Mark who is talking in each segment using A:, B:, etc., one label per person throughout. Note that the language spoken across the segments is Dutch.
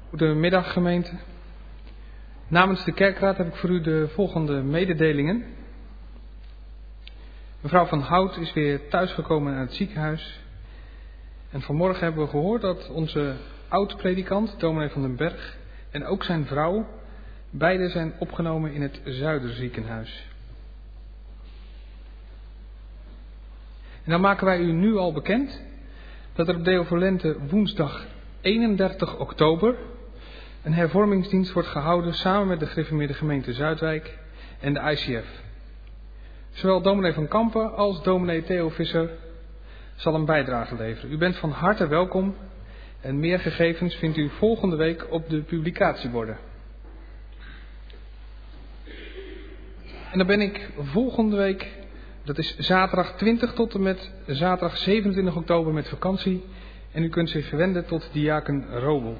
A: Goedemiddag gemeente. Namens de kerkraad heb ik voor u de volgende mededelingen. Mevrouw van Hout is weer thuisgekomen uit het ziekenhuis. En vanmorgen hebben we gehoord dat onze oud-predikant, dominee van den Berg, en ook zijn vrouw, beide zijn opgenomen in het Zuiderziekenhuis. En dan maken wij u nu al bekend dat er op Deo Volente woensdag 31 oktober een hervormingsdienst wordt gehouden samen met de gereformeerde gemeente Zuidwijk en de ICF. Zowel dominee van Kampen als dominee Theo Visser zal een bijdrage leveren. U bent van harte welkom en meer gegevens vindt u volgende week op de publicatieborden. En dan ben ik volgende week, dat is zaterdag 20 tot en met zaterdag 27 oktober met vakantie. En u kunt zich verwenden tot diaken Robel.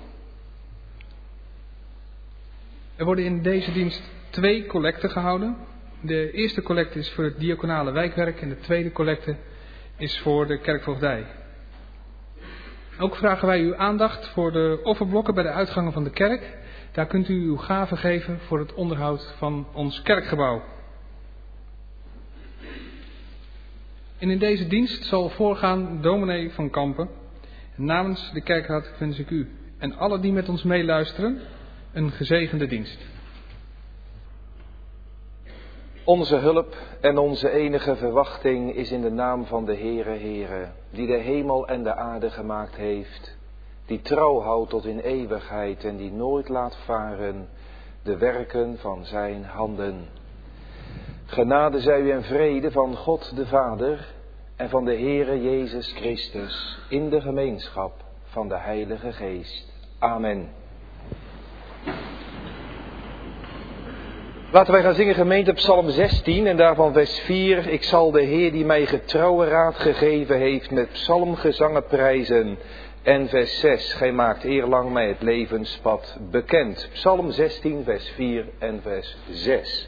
A: Er worden in deze dienst 2 collecten gehouden. De eerste collecte is voor het diaconale wijkwerk en de tweede collecte is voor de kerkvoogdij. Ook vragen wij uw aandacht voor de offerblokken bij de uitgangen van de kerk. Daar kunt u uw gave geven voor het onderhoud van ons kerkgebouw. En in deze dienst zal voorgaan dominee van Kampen. Namens de kerkraad wens ik u en alle die met ons meeluisteren een gezegende dienst.
B: Onze hulp en onze enige verwachting is in de naam van de Heere, die de hemel en de aarde gemaakt heeft, die trouw houdt tot in eeuwigheid en die nooit laat varen de werken van zijn handen. Genade zij u en vrede van God de Vader en van de Heere Jezus Christus in de gemeenschap van de Heilige Geest. Amen. Laten wij gaan zingen gemeente Psalm 16 en daarvan vers 4. Ik zal de Heer die mij getrouwe raad gegeven heeft met psalmgezangen prijzen. En vers 6. Gij maakt eerlang mij het levenspad bekend. Psalm 16 vers 4 en vers 6.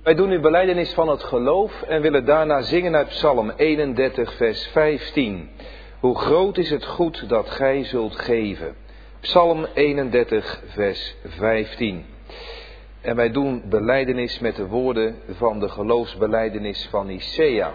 B: Wij doen nu belijdenis van het geloof en willen daarna zingen uit Psalm 31 vers 15. Hoe groot is het goed dat gij zult geven. Psalm 31 vers 15. En wij doen belijdenis met de woorden van de geloofsbelijdenis van Nicea.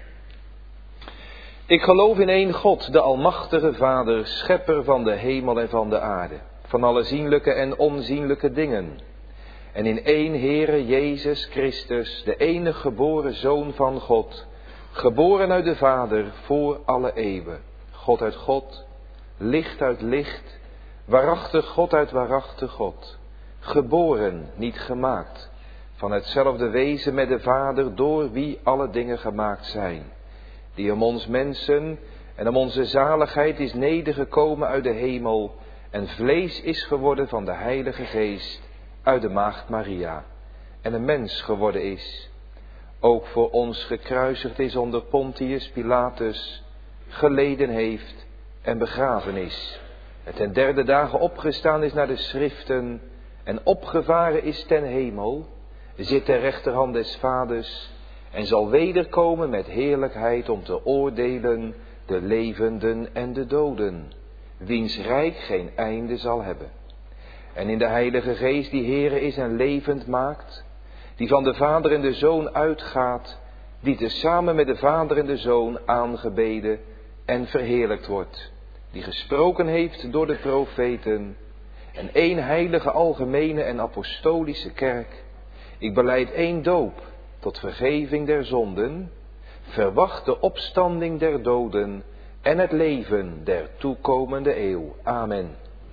B: Ik geloof in één God, de almachtige Vader, schepper van de hemel en van de aarde, van alle zienlijke en onzienlijke dingen. En in één Heere Jezus Christus, de enige geboren Zoon van God, geboren uit de Vader voor alle eeuwen. God uit God, licht uit licht, waarachtig God uit waarachtig God. Geboren, niet gemaakt, van hetzelfde wezen met de Vader, door wie alle dingen gemaakt zijn. Die om ons mensen en om onze zaligheid is nedergekomen uit de hemel en vlees is geworden van de Heilige Geest uit de Maagd Maria en een mens geworden is. Ook voor ons gekruisigd is onder Pontius Pilatus, geleden heeft en begraven is. En ten derde dagen opgestaan is naar de schriften en opgevaren is ten hemel, zit ter rechterhand des Vaders en zal wederkomen met heerlijkheid om te oordelen de levenden en de doden, wiens rijk geen einde zal hebben. En in de Heilige Geest die Heere is en levend maakt, die van de Vader en de Zoon uitgaat, die tezamen met de Vader en de Zoon aangebeden en verheerlijkt wordt, die gesproken heeft door de profeten, en één heilige algemene en apostolische kerk. Ik belijd één doop tot vergeving der zonden, verwacht de opstanding der doden en het leven der toekomende eeuw. Amen.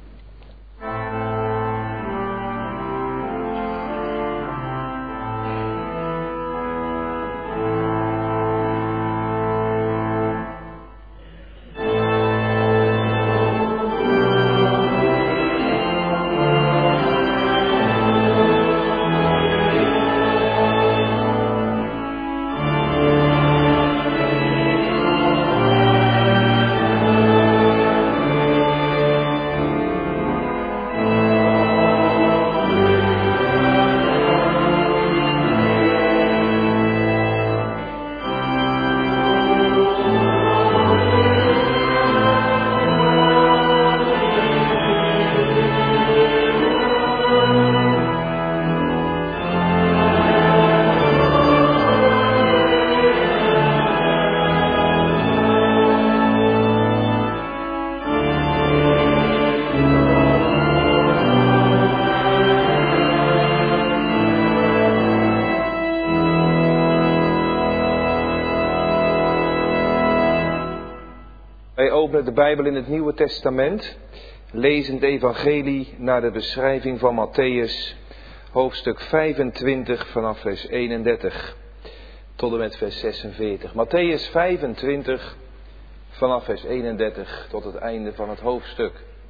B: De Bijbel in het Nieuwe Testament, lezend evangelie naar de beschrijving van Matthäus, hoofdstuk 25 vanaf vers 31 tot en met vers 46. Matthäus 25 vanaf vers 31 tot het einde van het hoofdstuk.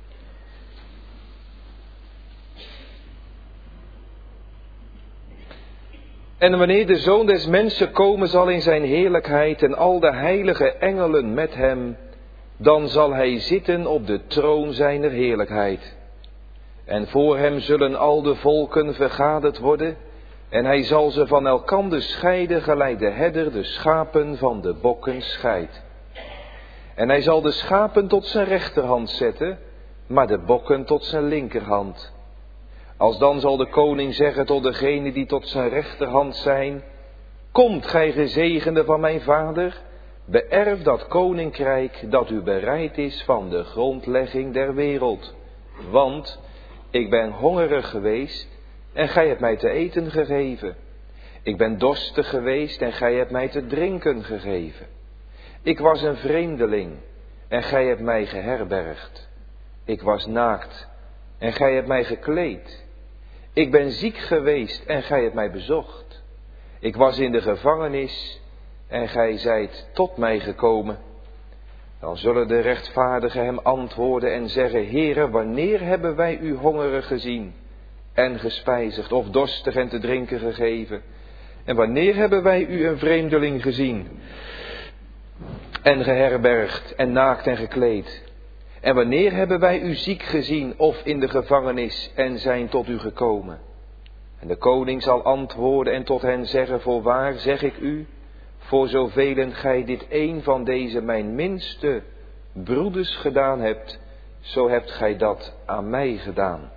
B: En wanneer de Zoon des Mensen komen zal in zijn heerlijkheid en al de heilige engelen met hem, dan zal hij zitten op de troon zijner heerlijkheid. En voor hem zullen al de volken vergaderd worden, en hij zal ze van elkander scheiden, gelijk de herder de schapen van de bokken scheidt. En hij zal de schapen tot zijn rechterhand zetten, maar de bokken tot zijn linkerhand. Alsdan zal de koning zeggen tot degenen die tot zijn rechterhand zijn: Komt, gij gezegende van mijn vader, beërf dat koninkrijk dat u bereid is van de grondlegging der wereld. Want ik ben hongerig geweest en gij hebt mij te eten gegeven. Ik ben dorstig geweest en gij hebt mij te drinken gegeven. Ik was een vreemdeling en gij hebt mij geherbergd. Ik was naakt en gij hebt mij gekleed. Ik ben ziek geweest en gij hebt mij bezocht. Ik was in de gevangenis en gij zijt tot mij gekomen. Dan zullen de rechtvaardigen hem antwoorden en zeggen: Heere, wanneer hebben wij u hongerig gezien en gespijzigd, of dorstig en te drinken gegeven? En wanneer hebben wij u een vreemdeling gezien en geherbergd en naakt en gekleed? En wanneer hebben wij u ziek gezien of in de gevangenis en zijn tot u gekomen? En de koning zal antwoorden en tot hen zeggen, voorwaar zeg ik u, voor zoveel gij dit een van deze mijn minste broeders gedaan hebt, zo hebt gij dat aan mij gedaan.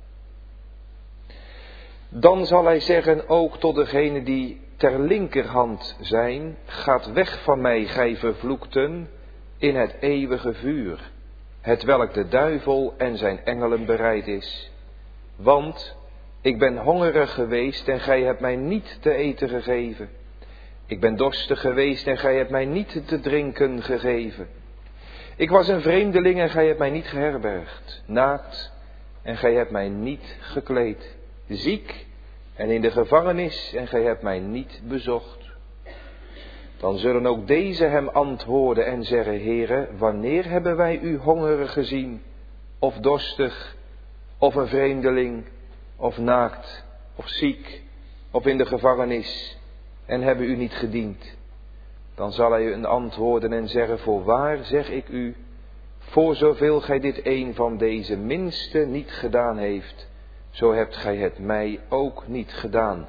B: Dan zal hij zeggen ook tot degene die ter linkerhand zijn, gaat weg van mij, gij vervloekten, in het eeuwige vuur, hetwelk de duivel en zijn engelen bereid is. Want ik ben hongerig geweest en gij hebt mij niet te eten gegeven. Ik ben dorstig geweest en gij hebt mij niet te drinken gegeven. Ik was een vreemdeling en gij hebt mij niet geherbergd, naakt en gij hebt mij niet gekleed, ziek en in de gevangenis en gij hebt mij niet bezocht. Dan zullen ook deze hem antwoorden en zeggen, Heere, wanneer hebben wij u hongerig gezien, of dorstig, of een vreemdeling, of naakt, of ziek, of in de gevangenis, en hebben u niet gediend? Dan zal hij u antwoorden en zeggen, voorwaar zeg ik u, voor zoveel gij dit een van deze minste niet gedaan heeft, zo hebt gij het mij ook niet gedaan.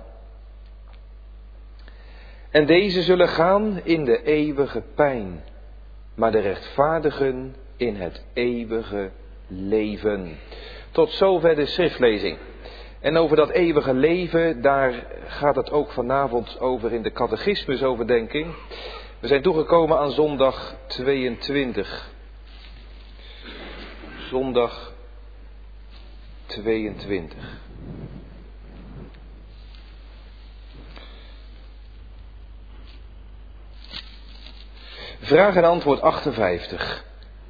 B: En deze zullen gaan in de eeuwige pijn, maar de rechtvaardigen in het eeuwige leven. Tot zover de schriftlezing. En over dat eeuwige leven, daar gaat het ook vanavond over in de catechismusoverdenking. We zijn toegekomen aan zondag 22. Zondag 22. Vraag en antwoord 58.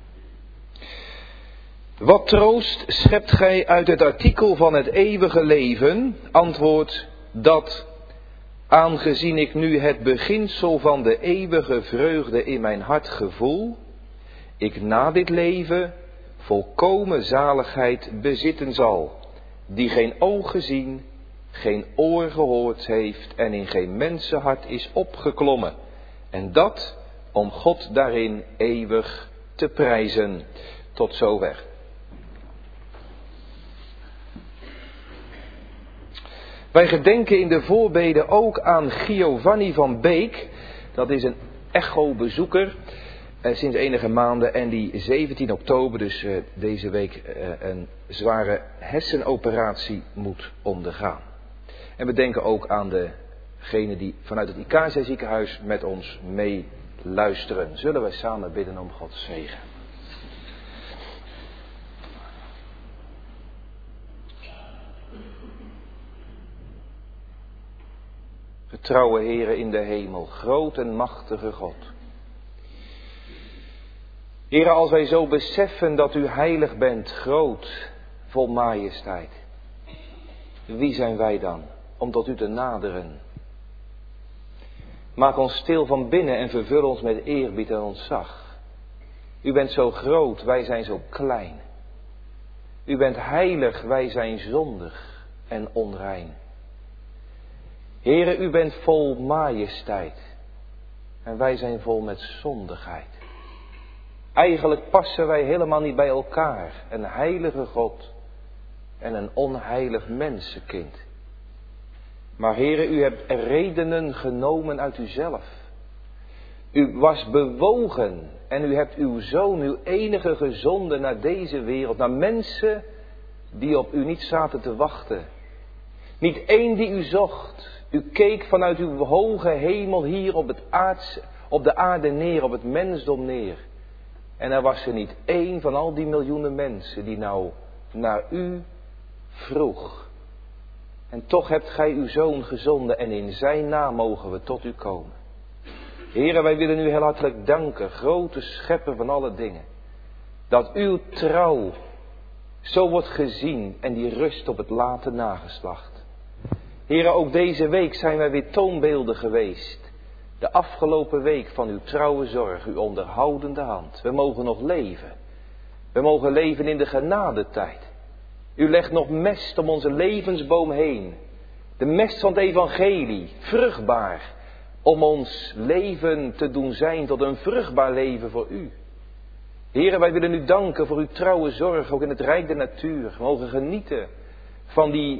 B: Wat troost schept gij uit het artikel van het eeuwige leven? Antwoord, dat, aangezien ik nu het beginsel van de eeuwige vreugde in mijn hart gevoel, ik na dit leven volkomen zaligheid bezitten zal, die geen oog gezien, geen oor gehoord heeft en in geen mensenhart is opgeklommen. En dat om God daarin eeuwig te prijzen. Tot zover. Wij gedenken in de voorbeden ook aan Giovanni van Beek. Dat is een echo-bezoeker sinds enige maanden en die 17 oktober, dus deze week, een zware hersenoperatie moet ondergaan. En we denken ook aan degene die vanuit het IKC ziekenhuis met ons mee luisteren. Zullen wij samen bidden om Gods zegen. Getrouwe Heere in de hemel, groot en machtige God. Heere, als wij zo beseffen dat u heilig bent, groot, vol majesteit. Wie zijn wij dan om tot u te naderen? Maak ons stil van binnen en vervul ons met eerbied en ontzag. U bent zo groot, wij zijn zo klein. U bent heilig, wij zijn zondig en onrein. Heere, u bent vol majesteit en wij zijn vol met zondigheid. Eigenlijk passen wij helemaal niet bij elkaar, een heilige God en een onheilig mensenkind. Maar Heere, u hebt redenen genomen uit uzelf. U was bewogen en u hebt uw zoon, uw enige gezonden naar deze wereld, naar mensen die op u niet zaten te wachten. Niet één die u zocht. U keek vanuit uw hoge hemel hier op de aarde neer, op het mensdom neer. En er was er niet één van al die miljoenen mensen die nou naar u vroeg. En toch hebt gij uw zoon gezonden en in zijn naam mogen we tot u komen. Heere, wij willen u heel hartelijk danken, grote schepper van alle dingen. Dat uw trouw zo wordt gezien en die rust op het late nageslacht. Heere, ook deze week zijn wij weer toonbeelden geweest. De afgelopen week van uw trouwe zorg, uw onderhoudende hand. We mogen nog leven. We mogen leven in de genadetijd. U legt nog mest om onze levensboom heen. De mest van het evangelie, vruchtbaar. Om ons leven te doen zijn tot een vruchtbaar leven voor u. Heere, wij willen u danken voor uw trouwe zorg, ook in het rijk der natuur. We mogen genieten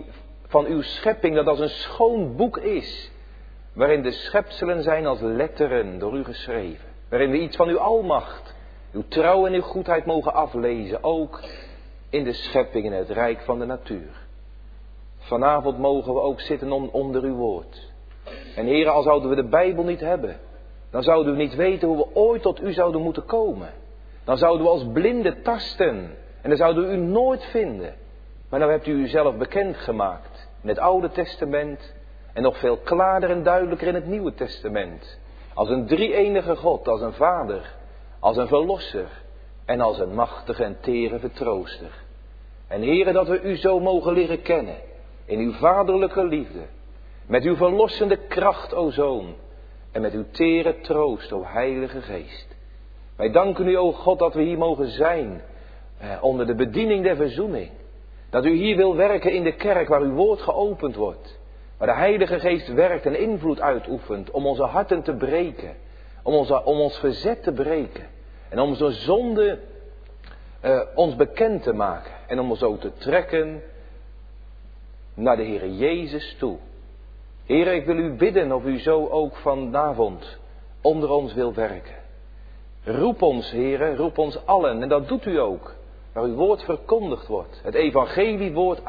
B: van uw schepping dat als een schoon boek is, waarin de schepselen zijn als letteren door u geschreven. Waarin we iets van uw almacht, uw trouw en uw goedheid mogen aflezen, ook in de schepping, in het rijk van de natuur. Vanavond mogen we ook zitten onder uw woord. En heren, al zouden we de Bijbel niet hebben, dan zouden we niet weten hoe we ooit tot u zouden moeten komen. Dan zouden we als blinden tasten en dan zouden we u nooit vinden. Maar nou hebt u uzelf bekendgemaakt in het Oude Testament en nog veel klaarder en duidelijker in het Nieuwe Testament. Als een drie-enige God, als een Vader, als een Verlosser en als een machtige en tere vertrooster. En heren, dat we u zo mogen leren kennen in uw vaderlijke liefde, met uw verlossende kracht, o Zoon, en met uw tere troost, o Heilige Geest. Wij danken u, o God, dat we hier mogen zijn onder de bediening der verzoening. Dat u hier wil werken in de kerk waar uw woord geopend wordt. Waar de Heilige Geest werkt en invloed uitoefent om onze harten te breken. Om ons verzet te breken. En om onze zonde ons bekend te maken. En om ons ook te trekken naar de Heere Jezus toe. Heere, ik wil u bidden of u zo ook vanavond onder ons wil werken. Roep ons, Heere, roep ons allen. En dat doet u ook. Waar uw woord verkondigd wordt. Het evangeliewoord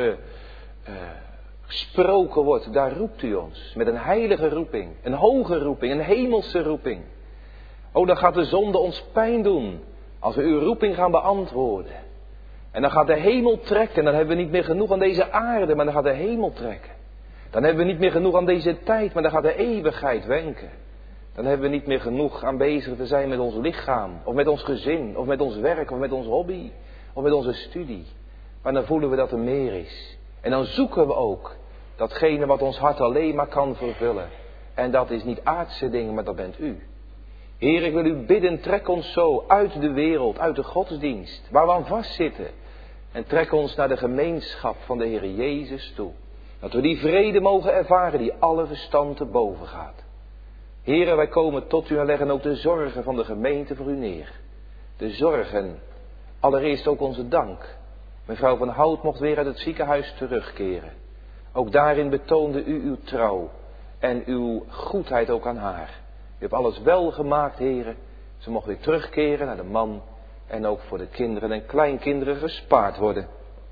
B: uitgesproken wordt. Daar roept u ons. Met een heilige roeping. Een hoge roeping. Een hemelse roeping. O, dan gaat de zonde ons pijn doen. Als we uw roeping gaan beantwoorden. En dan gaat de hemel trekken. Dan hebben we niet meer genoeg aan deze aarde. Maar dan gaat de hemel trekken. Dan hebben we niet meer genoeg aan deze tijd. Maar dan gaat de eeuwigheid wenken. Dan hebben we niet meer genoeg aan bezig te zijn met ons lichaam. Of met ons gezin. Of met ons werk. Of met ons hobby. Of met onze studie. Maar dan voelen we dat er meer is. En dan zoeken we ook datgene wat ons hart alleen maar kan vervullen. En dat is niet aardse dingen, maar dat bent u. Heer, ik wil u bidden, trek ons zo uit de wereld, uit de godsdienst, waar we aan vastzitten. En trek ons naar de gemeenschap van de Heer Jezus toe. Dat we die vrede mogen ervaren die alle verstand te boven gaat. Heere, wij komen tot u en leggen ook de zorgen van de gemeente voor u neer. De zorgen, allereerst ook onze dank. Mevrouw van Hout mocht weer uit het ziekenhuis terugkeren. Ook daarin betoonde u uw trouw en uw goedheid ook aan haar. U hebt alles wel gemaakt, heren. Ze mocht weer terugkeren naar de man en ook voor de kinderen en kleinkinderen gespaard worden.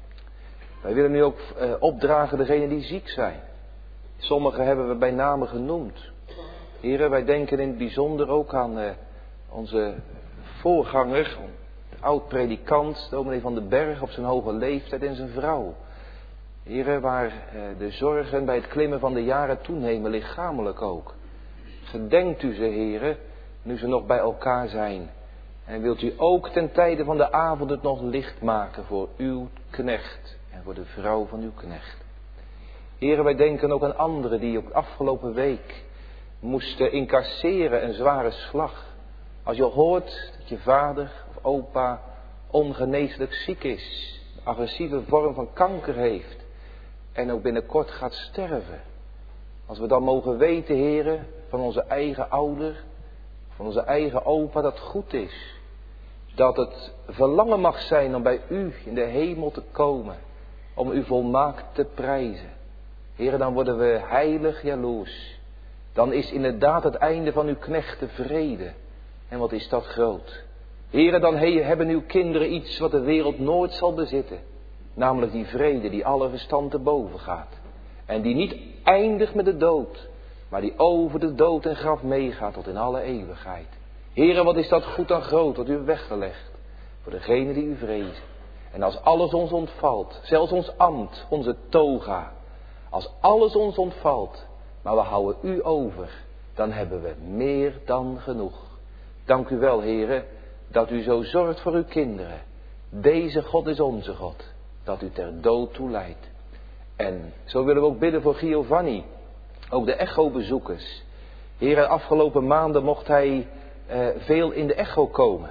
B: Wij willen nu ook opdragen degenen die ziek zijn. Sommigen hebben we bij name genoemd. Heren, wij denken in het bijzonder ook aan onze voorganger, de oud-predikant, dominee van den Berg op zijn hoge leeftijd en zijn vrouw. Heren, waar de zorgen bij het klimmen van de jaren toenemen, lichamelijk ook. Gedenkt u ze, heren, nu ze nog bij elkaar zijn. En wilt u ook ten tijde van de avond het nog licht maken voor uw knecht en voor de vrouw van uw knecht. Heren, wij denken ook aan anderen die op afgelopen week moesten incasseren een zware slag. Als je hoort dat je vader of opa ongeneeslijk ziek is, een agressieve vorm van kanker heeft en ook binnenkort gaat sterven. Als we dan mogen weten, heren, van onze eigen ouder, van onze eigen opa, dat goed is. Dat het verlangen mag zijn om bij u in de hemel te komen, om u volmaakt te prijzen. Heren, dan worden we heilig jaloers. Dan is inderdaad het einde van uw knechten vrede. En wat is dat groot. Heren, dan hebben uw kinderen iets wat de wereld nooit zal bezitten. Namelijk die vrede die alle verstand te boven gaat. En die niet eindigt met de dood. Maar die over de dood en graf meegaat tot in alle eeuwigheid. Heren, wat is dat goed en groot wat u hebt weggelegd. Voor degenen die u vrezen. En als alles ons ontvalt. Zelfs ons ambt, onze toga. Als alles ons ontvalt. Maar we houden u over. Dan hebben we meer dan genoeg. Dank u wel, heren, dat u zo zorgt voor uw kinderen. Deze God is onze God. Dat u ter dood toe leidt. En zo willen we ook bidden voor Giovanni. Ook de echo-bezoekers. Heren, afgelopen maanden mocht hij veel in de echo komen.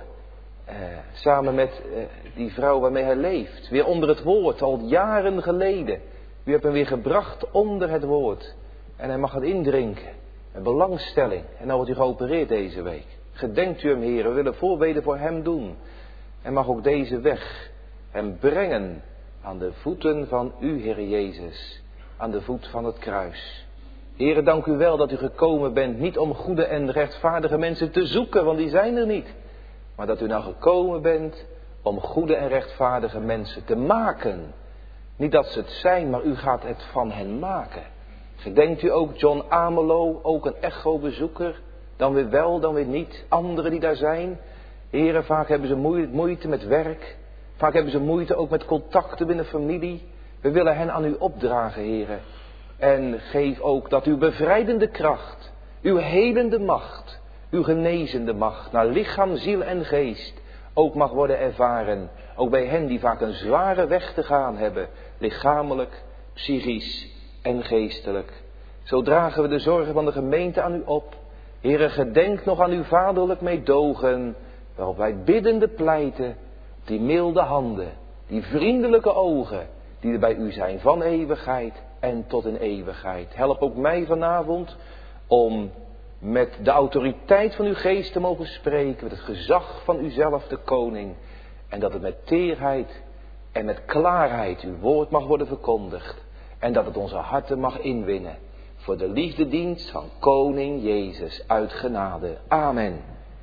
B: Samen met die vrouw waarmee hij leeft. Weer onder het woord, al jaren geleden. U hebt hem weer gebracht onder het woord. En hij mag het indrinken. Met belangstelling. En nou wordt u geopereerd deze week. Gedenkt u hem, heren. We willen voorbeden voor hem doen. En mag ook deze weg hem brengen aan de voeten van u, Heer Jezus. aan de voet van het kruis. Heere, dank u wel dat u gekomen bent, niet om goede en rechtvaardige mensen te zoeken, want die zijn er niet. Maar dat u nou gekomen bent om goede en rechtvaardige mensen te maken. Niet dat ze het zijn, maar u gaat het van hen maken. Gedenkt u ook John Amelo, ook een echo-bezoeker? Dan weer wel, dan weer niet. Anderen die daar zijn. Heren, vaak hebben ze moeite met werk. Vaak hebben ze moeite ook met contacten binnen familie. We willen hen aan u opdragen, heren. En geef ook dat uw bevrijdende kracht, uw helende macht, uw genezende macht naar lichaam, ziel en geest ook mag worden ervaren. Ook bij hen die vaak een zware weg te gaan hebben, lichamelijk, psychisch en geestelijk. Zo dragen we de zorgen van de gemeente aan u op. Heere, gedenk nog aan uw vaderlijk meedogen, waarop wij biddende pleiten op die milde handen, die vriendelijke ogen, die er bij u zijn van eeuwigheid en tot in eeuwigheid. Help ook mij vanavond om met de autoriteit van uw geest te mogen spreken, met het gezag van uzelf, de koning. En dat het met teerheid en met klaarheid uw woord mag worden verkondigd. En dat het onze harten mag inwinnen voor de liefdedienst van koning Jezus uit genade. Amen.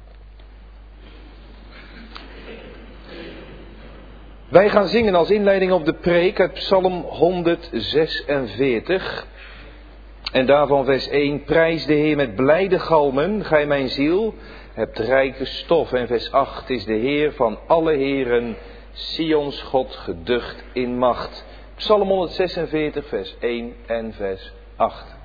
B: Wij gaan zingen als inleiding op de preek uit Psalm 146. En daarvan vers 1. Prijs de Heer met blijde galmen, gij mijn ziel, hebt rijke stof. En vers 8 is de Heer van alle heren, Sions God geducht in macht. Psalm 146 vers 1 en vers 8.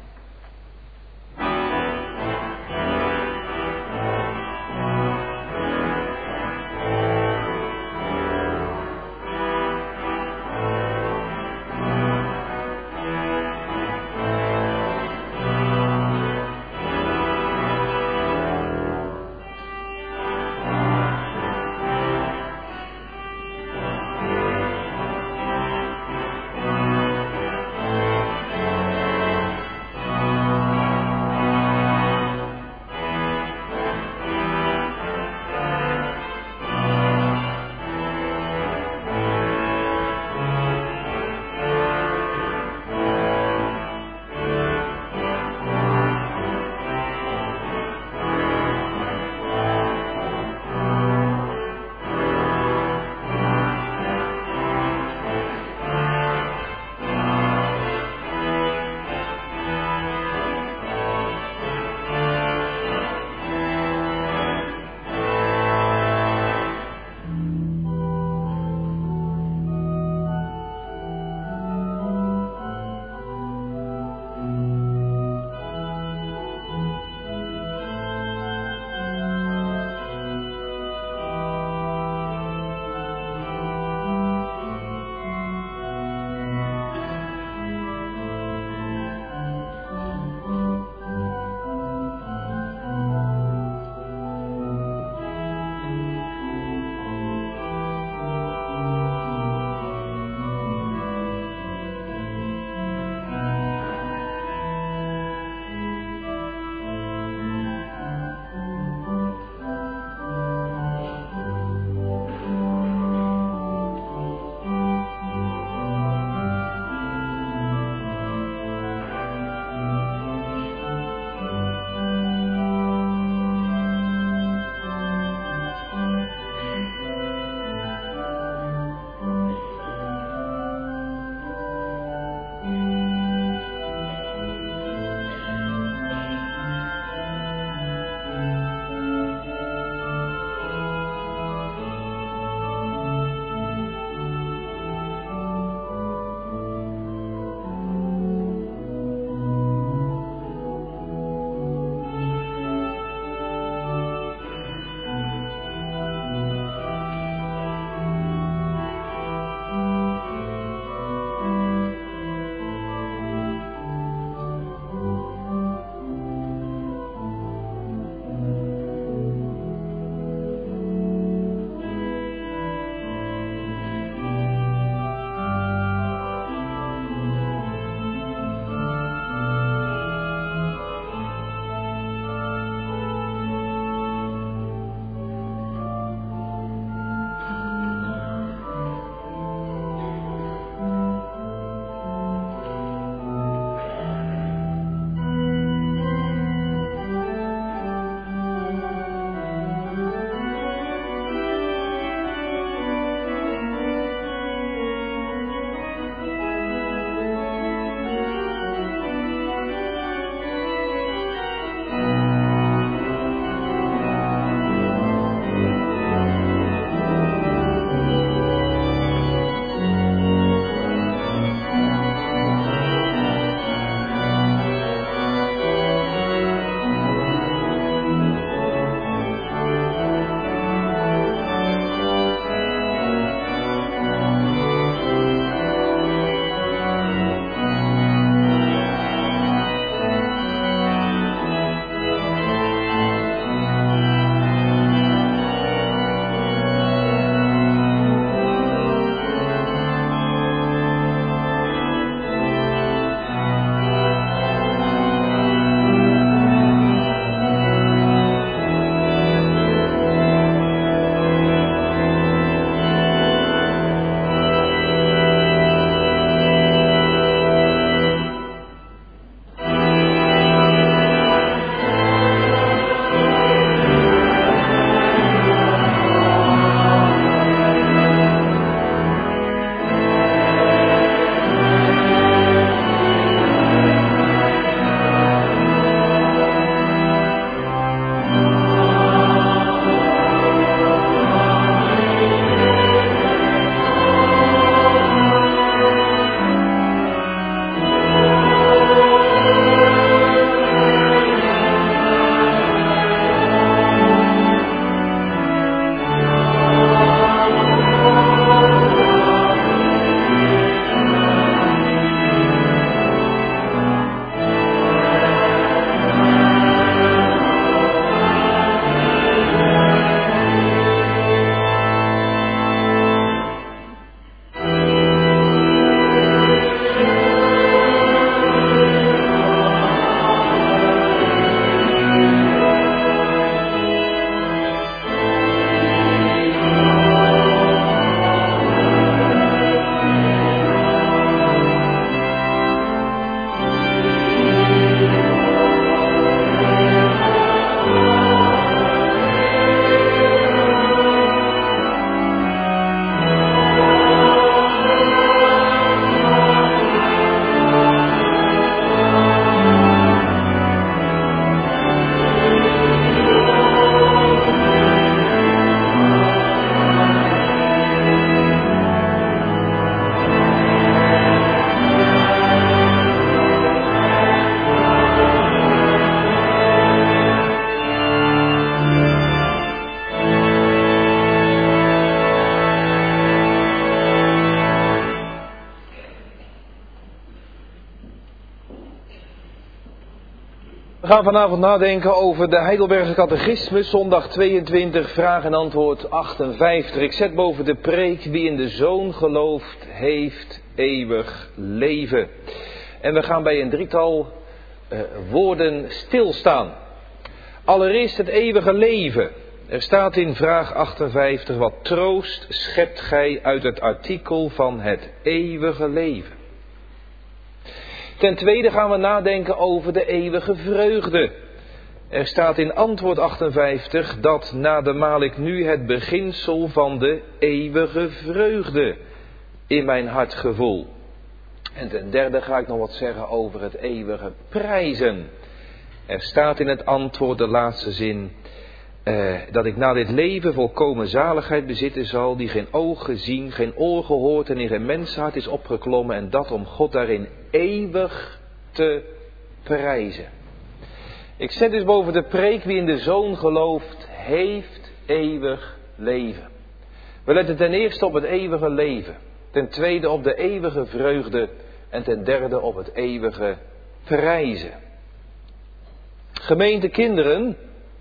B: We gaan vanavond nadenken over de Heidelberger Catechismus, zondag 22, vraag en antwoord 58. Ik zet boven de preek: wie in de Zoon gelooft, heeft eeuwig leven. En we gaan bij een drietal woorden stilstaan. Allereerst het eeuwige leven. Er staat in vraag 58: wat troost schept gij uit het artikel van het eeuwige leven. Ten tweede gaan we nadenken over de eeuwige vreugde. Er staat in antwoord 58 dat nademaal ik nu het beginsel van de eeuwige vreugde in mijn hart gevoel. En ten derde ga ik nog wat zeggen over het eeuwige prijzen. Er staat in het antwoord, de laatste zin, dat ik na dit leven volkomen zaligheid bezitten zal, die geen oog gezien, geen oor gehoord en in geen mensenhart is opgeklommen, en dat om God daarin eeuwig te prijzen. Ik zet dus boven de preek: wie in de Zoon gelooft, heeft eeuwig leven. We letten ten eerste op het eeuwige leven, ten tweede op de eeuwige vreugde en ten derde op het eeuwige prijzen. Gemeente kinderen,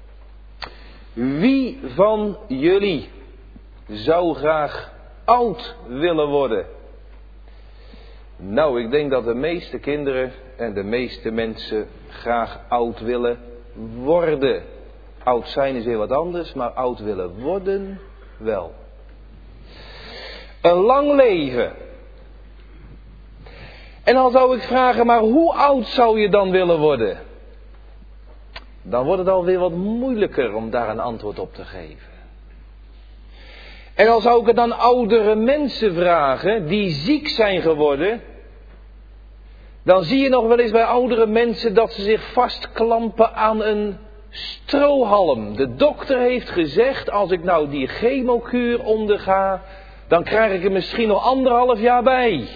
B: wie van jullie zou graag oud willen worden? Nou, ik denk dat de meeste kinderen en de meeste mensen graag oud willen worden. Oud zijn is weer wat anders, maar oud willen worden wel. Een lang leven. En dan zou ik vragen, maar hoe oud zou je dan willen worden? Dan wordt het alweer wat moeilijker om daar een antwoord op te geven. En dan zou ik het aan oudere mensen vragen die ziek zijn geworden. Dan zie je nog wel eens bij oudere mensen dat ze zich vastklampen aan een strohalm. De dokter heeft gezegd, als ik nou die chemokuur onderga, dan krijg ik er misschien nog 1,5 jaar bij.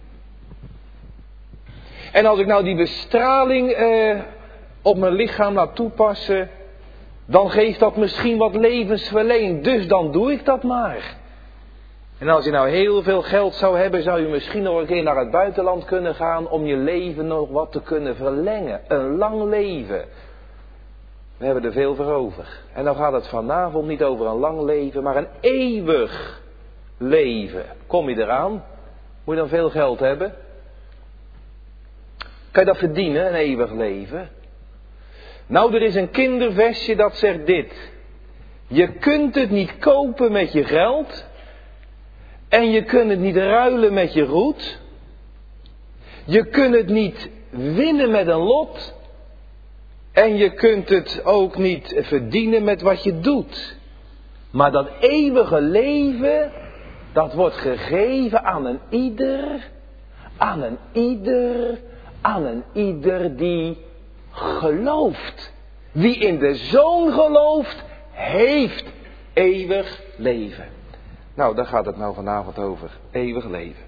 B: En als ik nou die bestraling op mijn lichaam laat toepassen, dan geeft dat misschien wat levensverlenging. Dus dan doe ik dat maar. En als je nou heel veel geld zou hebben, zou je misschien nog een keer naar het buitenland kunnen gaan om je leven nog wat te kunnen verlengen. Een lang leven. We hebben er veel voor over. En dan gaat het vanavond niet over een lang leven, maar een eeuwig leven. Kom je eraan? Moet je dan veel geld hebben? Kan je dat verdienen, een eeuwig leven? Nou, er is een kinderversje dat zegt dit: je kunt het niet kopen met je geld. En je kunt het niet ruilen met je roet. Je kunt het niet winnen met een lot. En je kunt het ook niet verdienen met wat je doet. Maar dat eeuwige leven, dat wordt gegeven aan een ieder. Aan een ieder. Aan een ieder die gelooft. Wie in de Zoon gelooft, heeft eeuwig leven. Nou, daar gaat het nou vanavond over. Eeuwig leven.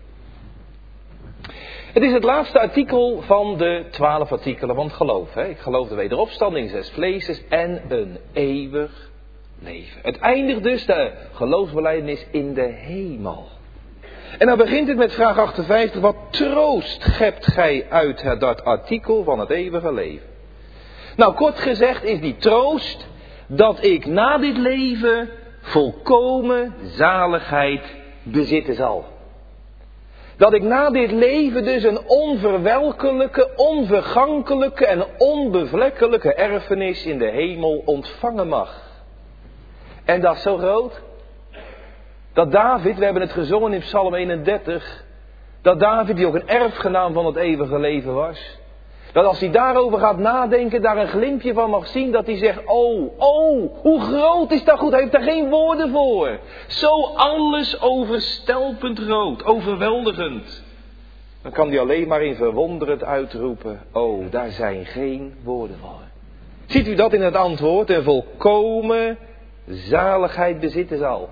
B: Het is het laatste artikel van de 12 artikelen van het geloof. Hè? Ik geloof de wederopstanding, 6 vleesjes en een eeuwig leven. Het eindigt dus de geloofsbelijdenis in de hemel. En dan begint het met vraag 58. Wat troost schept gij uit dat artikel van het eeuwige leven? Nou, kort gezegd is die troost dat ik na dit leven volkomen zaligheid bezitten zal. Dat ik na dit leven dus een onverwelkelijke, onvergankelijke en onbevlekkelijke erfenis in de hemel ontvangen mag. En dat is zo groot. Dat David, we hebben het gezongen in Psalm 31, dat David, die ook een erfgenaam van het eeuwige leven was, dat als hij daarover gaat nadenken, daar een glimpje van mag zien, dat hij zegt, oh, hoe groot is dat goed, hij heeft daar geen woorden voor. Zo alles overstelpend groot, overweldigend. Dan kan hij alleen maar in verwonderend uitroepen, oh, daar zijn geen woorden voor. Ziet u dat in het antwoord? Een volkomen zaligheid bezitten zal.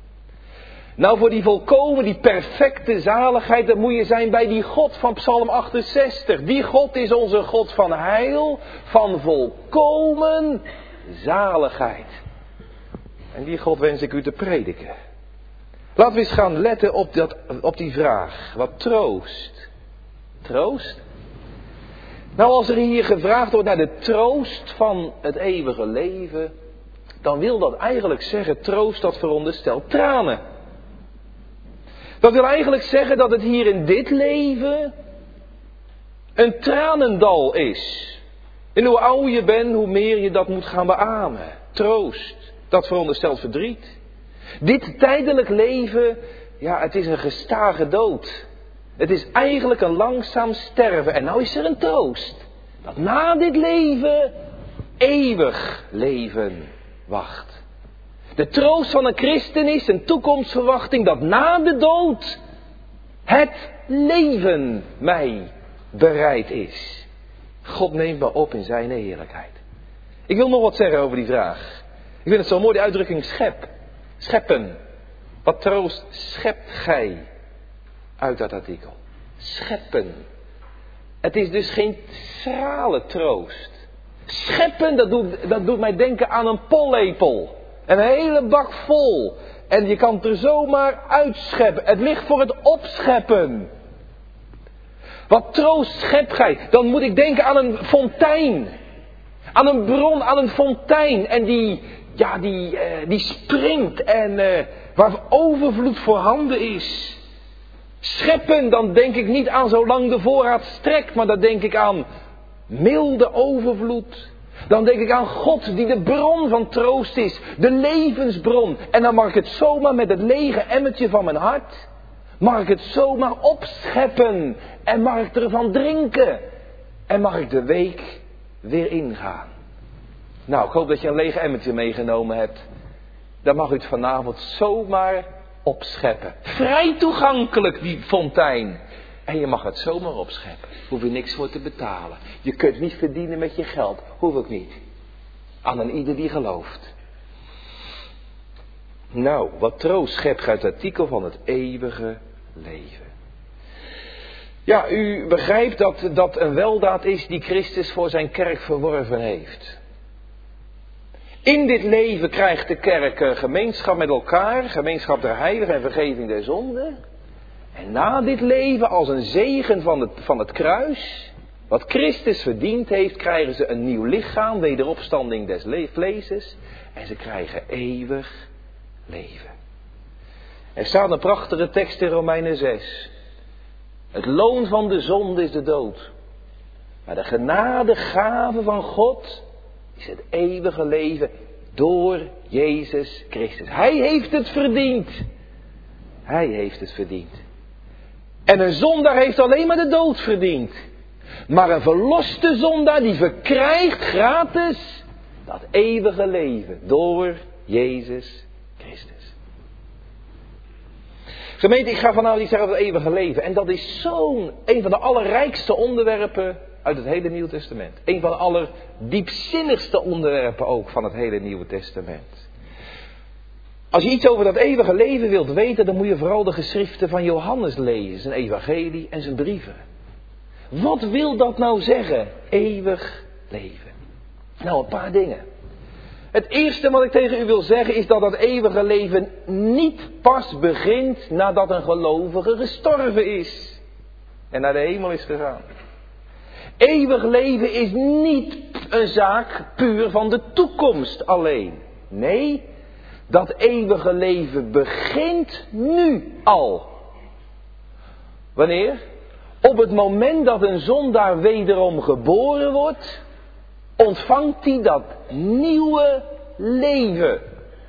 B: Nou, voor die volkomen, die perfecte zaligheid, dat moet je zijn bij die God van Psalm 68. Die God is onze God van heil, van volkomen zaligheid. En die God wens ik u te prediken. Laten we eens gaan letten op die vraag. Wat troost? Troost? Nou, als er hier gevraagd wordt naar de troost van het eeuwige leven, dan wil dat eigenlijk zeggen, troost dat veronderstelt tranen. Dat wil eigenlijk zeggen dat het hier in dit leven een tranendal is. En hoe ouder je bent, hoe meer je dat moet gaan beamen. Troost, dat veronderstelt verdriet. Dit tijdelijk leven, ja, het is een gestage dood. Het is eigenlijk een langzaam sterven. En nou is er een troost. Dat na dit leven eeuwig leven wacht. De troost van een christen is een toekomstverwachting dat na de dood het leven mij bereid is. God neemt me op in zijn heerlijkheid. Ik wil nog wat zeggen over die vraag. Ik vind het zo mooi, die uitdrukking scheppen. Wat troost schept gij uit dat artikel? Scheppen. Het is dus geen schrale troost. Scheppen, dat doet mij denken aan een pollepel. Een hele bak vol. En je kan het er zomaar uitscheppen. Het ligt voor het opscheppen. Wat troost schept gij? Dan moet ik denken aan een fontein. Aan een bron, aan een fontein. En die springt en waar overvloed voorhanden is. Scheppen, dan denk ik niet aan zolang de voorraad strekt, maar dan denk ik aan milde overvloed. Dan denk ik aan God die de bron van troost is, de levensbron. En dan mag ik het zomaar met het lege emmertje van mijn hart, mag ik het zomaar opscheppen en mag ik ervan drinken. En mag ik de week weer ingaan. Nou, ik hoop dat je een lege emmertje meegenomen hebt. Dan mag u het vanavond zomaar opscheppen. Vrij toegankelijk, die fontein. En je mag het zomaar opscheppen. Hoef je niks voor te betalen. Je kunt niet verdienen met je geld. Hoef ik niet. Aan een ieder die gelooft. Nou, wat troost schept uit het artikel van het eeuwige leven. Ja, u begrijpt dat dat een weldaad is die Christus voor zijn kerk verworven heeft. In dit leven krijgt de kerk gemeenschap met elkaar, gemeenschap der heiligen en vergeving der zonden. En na dit leven als een zegen van het kruis, wat Christus verdiend heeft, krijgen ze een nieuw lichaam, wederopstanding des vleeses. En ze krijgen eeuwig leven. Er staat een prachtige tekst in Romeinen 6. Het loon van de zonde is de dood. Maar de genadegave van God is het eeuwige leven door Jezus Christus. Hij heeft het verdiend. Hij heeft het verdiend. En een zondaar heeft alleen maar de dood verdiend. Maar een verloste zondaar die verkrijgt gratis dat eeuwige leven door Jezus Christus. Gemeente, ik ga vanavond iets zeggen over het eeuwige leven. En dat is een van de allerrijkste onderwerpen uit het hele Nieuwe Testament. Een van de allerdiepzinnigste onderwerpen ook van het hele Nieuwe Testament. Als je iets over dat eeuwige leven wilt weten, dan moet je vooral de geschriften van Johannes lezen. Zijn evangelie en zijn brieven. Wat wil dat nou zeggen? Eeuwig leven. Nou, een paar dingen. Het eerste wat ik tegen u wil zeggen is dat dat eeuwige leven niet pas begint nadat een gelovige gestorven is. En naar de hemel is gegaan. Eeuwig leven is niet een zaak puur van de toekomst alleen. Nee, dat eeuwige leven begint nu al. Wanneer? Op het moment dat een zondaar wederom geboren wordt, ontvangt hij dat nieuwe leven.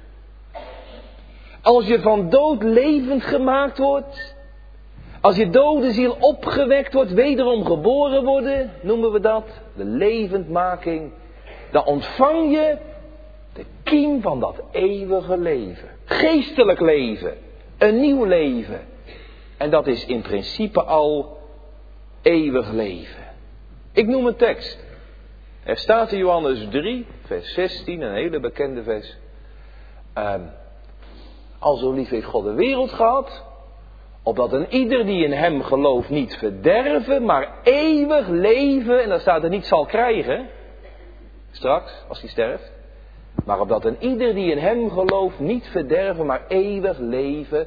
B: Als je van dood levend gemaakt wordt, als je dode ziel opgewekt wordt, wederom geboren worden, noemen we dat, de levendmaking, dan ontvang je de kiem van dat eeuwige leven. Geestelijk leven, een nieuw leven. En dat is in principe al eeuwig leven. Ik noem een tekst. Er staat in Johannes 3, vers 16, een hele bekende vers. Al zo lief heeft God de wereld gehad, opdat een ieder die in hem gelooft niet verderven, maar eeuwig leven, en dan staat er niet zal krijgen, straks, als hij sterft. Maar opdat een ieder die in hem gelooft niet verderven, maar eeuwig leven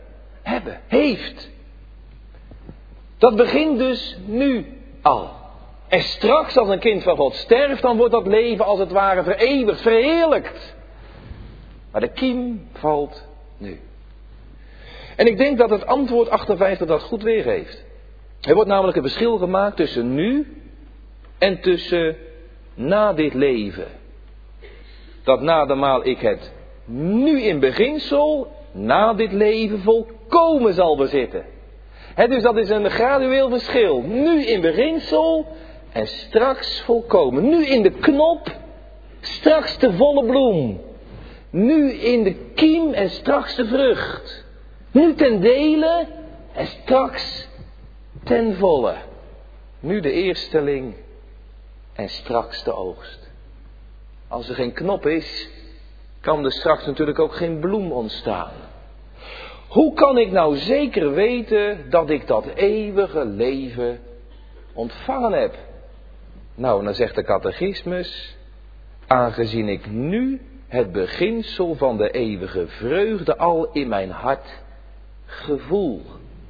B: heeft. Dat begint dus nu al. En straks als een kind van God sterft, dan wordt dat leven als het ware vereeuwigd, verheerlijkt. Maar de kiem valt nu. En ik denk dat het antwoord 58 dat goed weergeeft. Er wordt namelijk een verschil gemaakt tussen nu en tussen na dit leven. Dat nadermaal ik het nu in beginsel, na dit leven volkomen zal bezitten. Dus dat is een gradueel verschil. Nu in beginsel en straks volkomen. Nu in de knop, straks de volle bloem. Nu in de kiem en straks de vrucht. Nu ten dele en straks ten volle. Nu de eersteling en straks de oogst. Als er geen knop is, kan er straks natuurlijk ook geen bloem ontstaan. Hoe kan ik nou zeker weten dat ik dat eeuwige leven ontvangen heb? Nou, dan zegt de catechismus, aangezien ik nu het beginsel van de eeuwige vreugde al in mijn hart gevoel.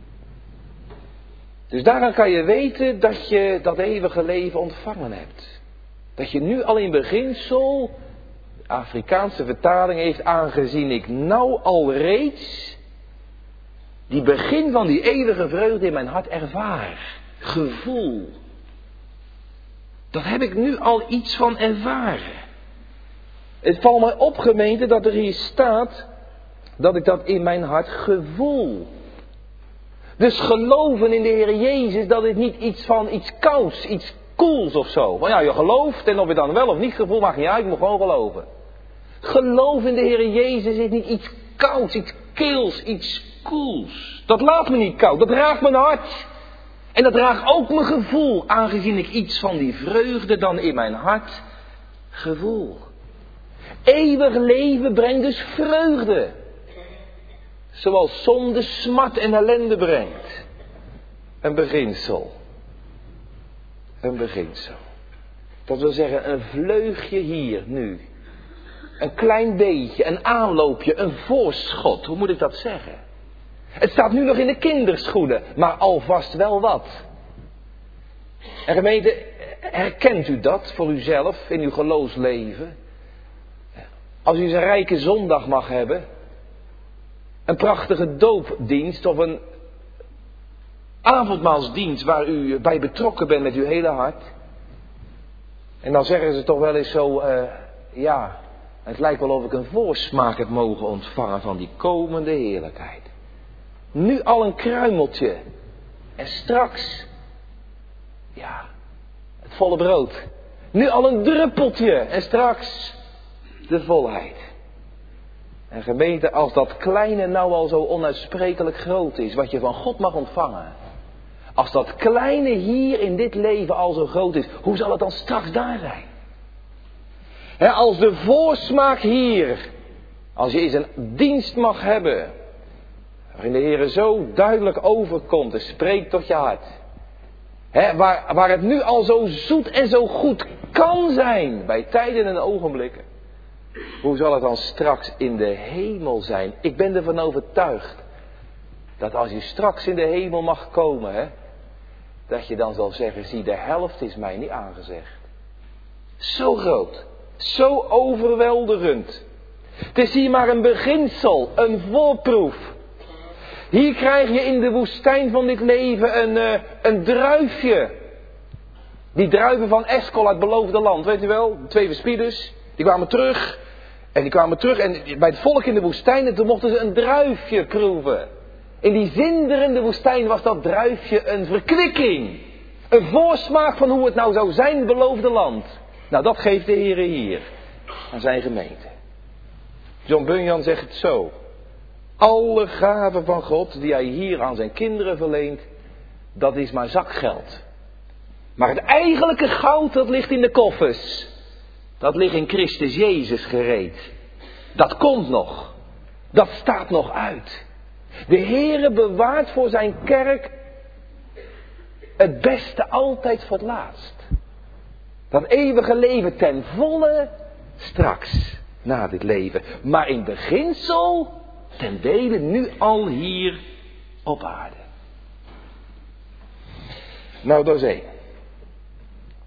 B: Dus daaraan kan je weten dat je dat eeuwige leven ontvangen hebt. Dat je nu al in beginsel, de Afrikaanse vertaling heeft, aangezien ik nou al reeds die begin van die eeuwige vreugde in mijn hart ervaar. Gevoel. Dat heb ik nu al iets van ervaren. Het valt mij op, gemeente, dat er hier staat dat ik dat in mijn hart gevoel. Dus geloven in de Heer Jezus, dat is niet iets van iets kouds, iets koels of zo. Maar ja, je gelooft en of je dan wel of niet gevoel maakt niet uit, je moet gewoon geloven. Geloof in de Heer Jezus is niet iets kouds, iets kils, iets koels. Dat laat me niet koud, dat raakt mijn hart. En dat raakt ook mijn gevoel, aangezien ik iets van die vreugde dan in mijn hart gevoel. Eeuwig leven brengt dus vreugde. Zoals zonde smart en ellende brengt. Een beginsel. Een beginsel. Dat wil zeggen een vleugje hier nu. Een klein beetje, een aanloopje, een voorschot. Hoe moet ik dat zeggen? Het staat nu nog in de kinderschoenen, maar alvast wel wat. En gemeente, herkent u dat voor uzelf in uw geloofsleven? Als u eens een rijke zondag mag hebben, een prachtige doopdienst of een avondmaalsdienst waar u bij betrokken bent met uw hele hart. En dan zeggen ze toch wel eens zo, ja, het lijkt wel of ik een voorsmaak heb mogen ontvangen van die komende heerlijkheid. Nu al een kruimeltje en straks, ja, het volle brood. Nu al een druppeltje en straks de volheid. En gemeente, als dat kleine nou al zo onuitsprekelijk groot is, wat je van God mag ontvangen. Als dat kleine hier in dit leven al zo groot is, hoe zal het dan straks daar zijn? Als de voorsmaak hier, als je eens een dienst mag hebben, waarin de Heer zo duidelijk overkomt en spreekt tot je hart. Waar het nu al zo zoet en zo goed kan zijn, bij tijden en ogenblikken. Hoe zal het dan straks in de hemel zijn? Ik ben ervan overtuigd dat als je straks in de hemel mag komen, dat je dan zal zeggen, zie, de helft is mij niet aangezegd. Zo groot, zo overweldigend. Het is hier maar een beginsel, een voorproef. Hier krijg je in de woestijn van dit leven een druifje. Die druiven van Eskol uit het beloofde land, weet u wel? De 2 verspieders, die kwamen terug. En bij het volk in de woestijn, en toen mochten ze een druifje proeven. In die zinderende woestijn was dat druifje een verkwikking. Een voorsmaak van hoe het nou zou zijn in het beloofde land. Nou, dat geeft de Heer hier aan zijn gemeente. John Bunyan zegt het zo. Alle gaven van God die hij hier aan zijn kinderen verleent, dat is maar zakgeld. Maar het eigenlijke goud, dat ligt in de koffers. Dat ligt in Christus Jezus gereed. Dat komt nog. Dat staat nog uit. De Heere bewaart voor zijn kerk het beste altijd voor het laatst. Dat eeuwige leven ten volle straks na dit leven. Maar in beginsel ten dele nu al hier op aarde. Nou, dat is één.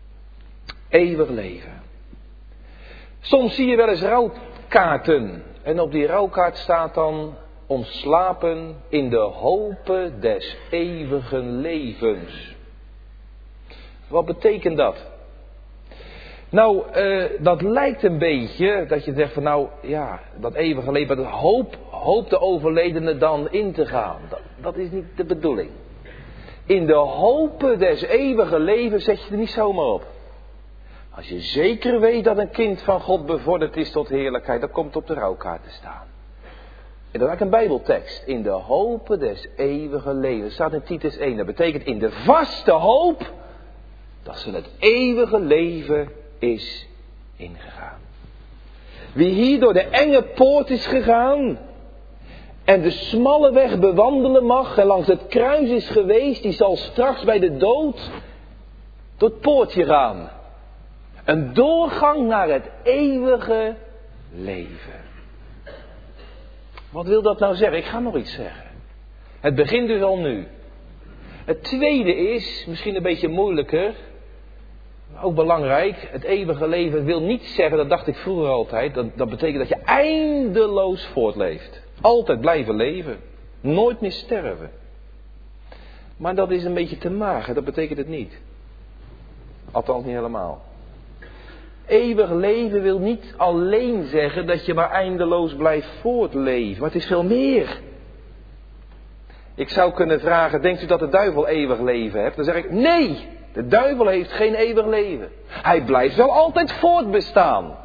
B: Eeuwig leven. Soms zie je wel eens rouwkaarten. En op die rouwkaart staat dan ontslapen in de hope des eeuwigen levens. Wat betekent dat? Nou, dat lijkt een beetje dat je zegt van nou ja, dat eeuwige leven, dat hoop de overledene dan in te gaan. Dat is niet de bedoeling. In de hope des eeuwige levens zet je er niet zomaar op. Als je zeker weet dat een kind van God bevorderd is tot heerlijkheid, dan komt het op de rouwkaart te staan. En dat is een bijbeltekst. In de hope des eeuwige levens. Staat in Titus 1. Dat betekent in de vaste hoop dat ze het eeuwige leven is ingegaan. Wie hier door de enge poort is gegaan en de smalle weg bewandelen mag en langs het kruis is geweest, die zal straks bij de dood door het poortje gaan. Een doorgang naar het eeuwige leven. Wat wil dat nou zeggen? Ik ga nog iets zeggen. Het begint dus al nu. Het tweede is, misschien een beetje moeilijker, maar ook belangrijk. Het eeuwige leven wil niet zeggen, dat dacht ik vroeger altijd, dat betekent dat je eindeloos voortleeft. Altijd blijven leven. Nooit meer sterven. Maar dat is een beetje te mager, dat betekent het niet. Althans niet helemaal. Eeuwig leven wil niet alleen zeggen dat je maar eindeloos blijft voortleven. Maar het is veel meer. Ik zou kunnen vragen, denkt u dat de duivel eeuwig leven heeft? Dan zeg ik, nee, de duivel heeft geen eeuwig leven. Hij blijft wel altijd voortbestaan.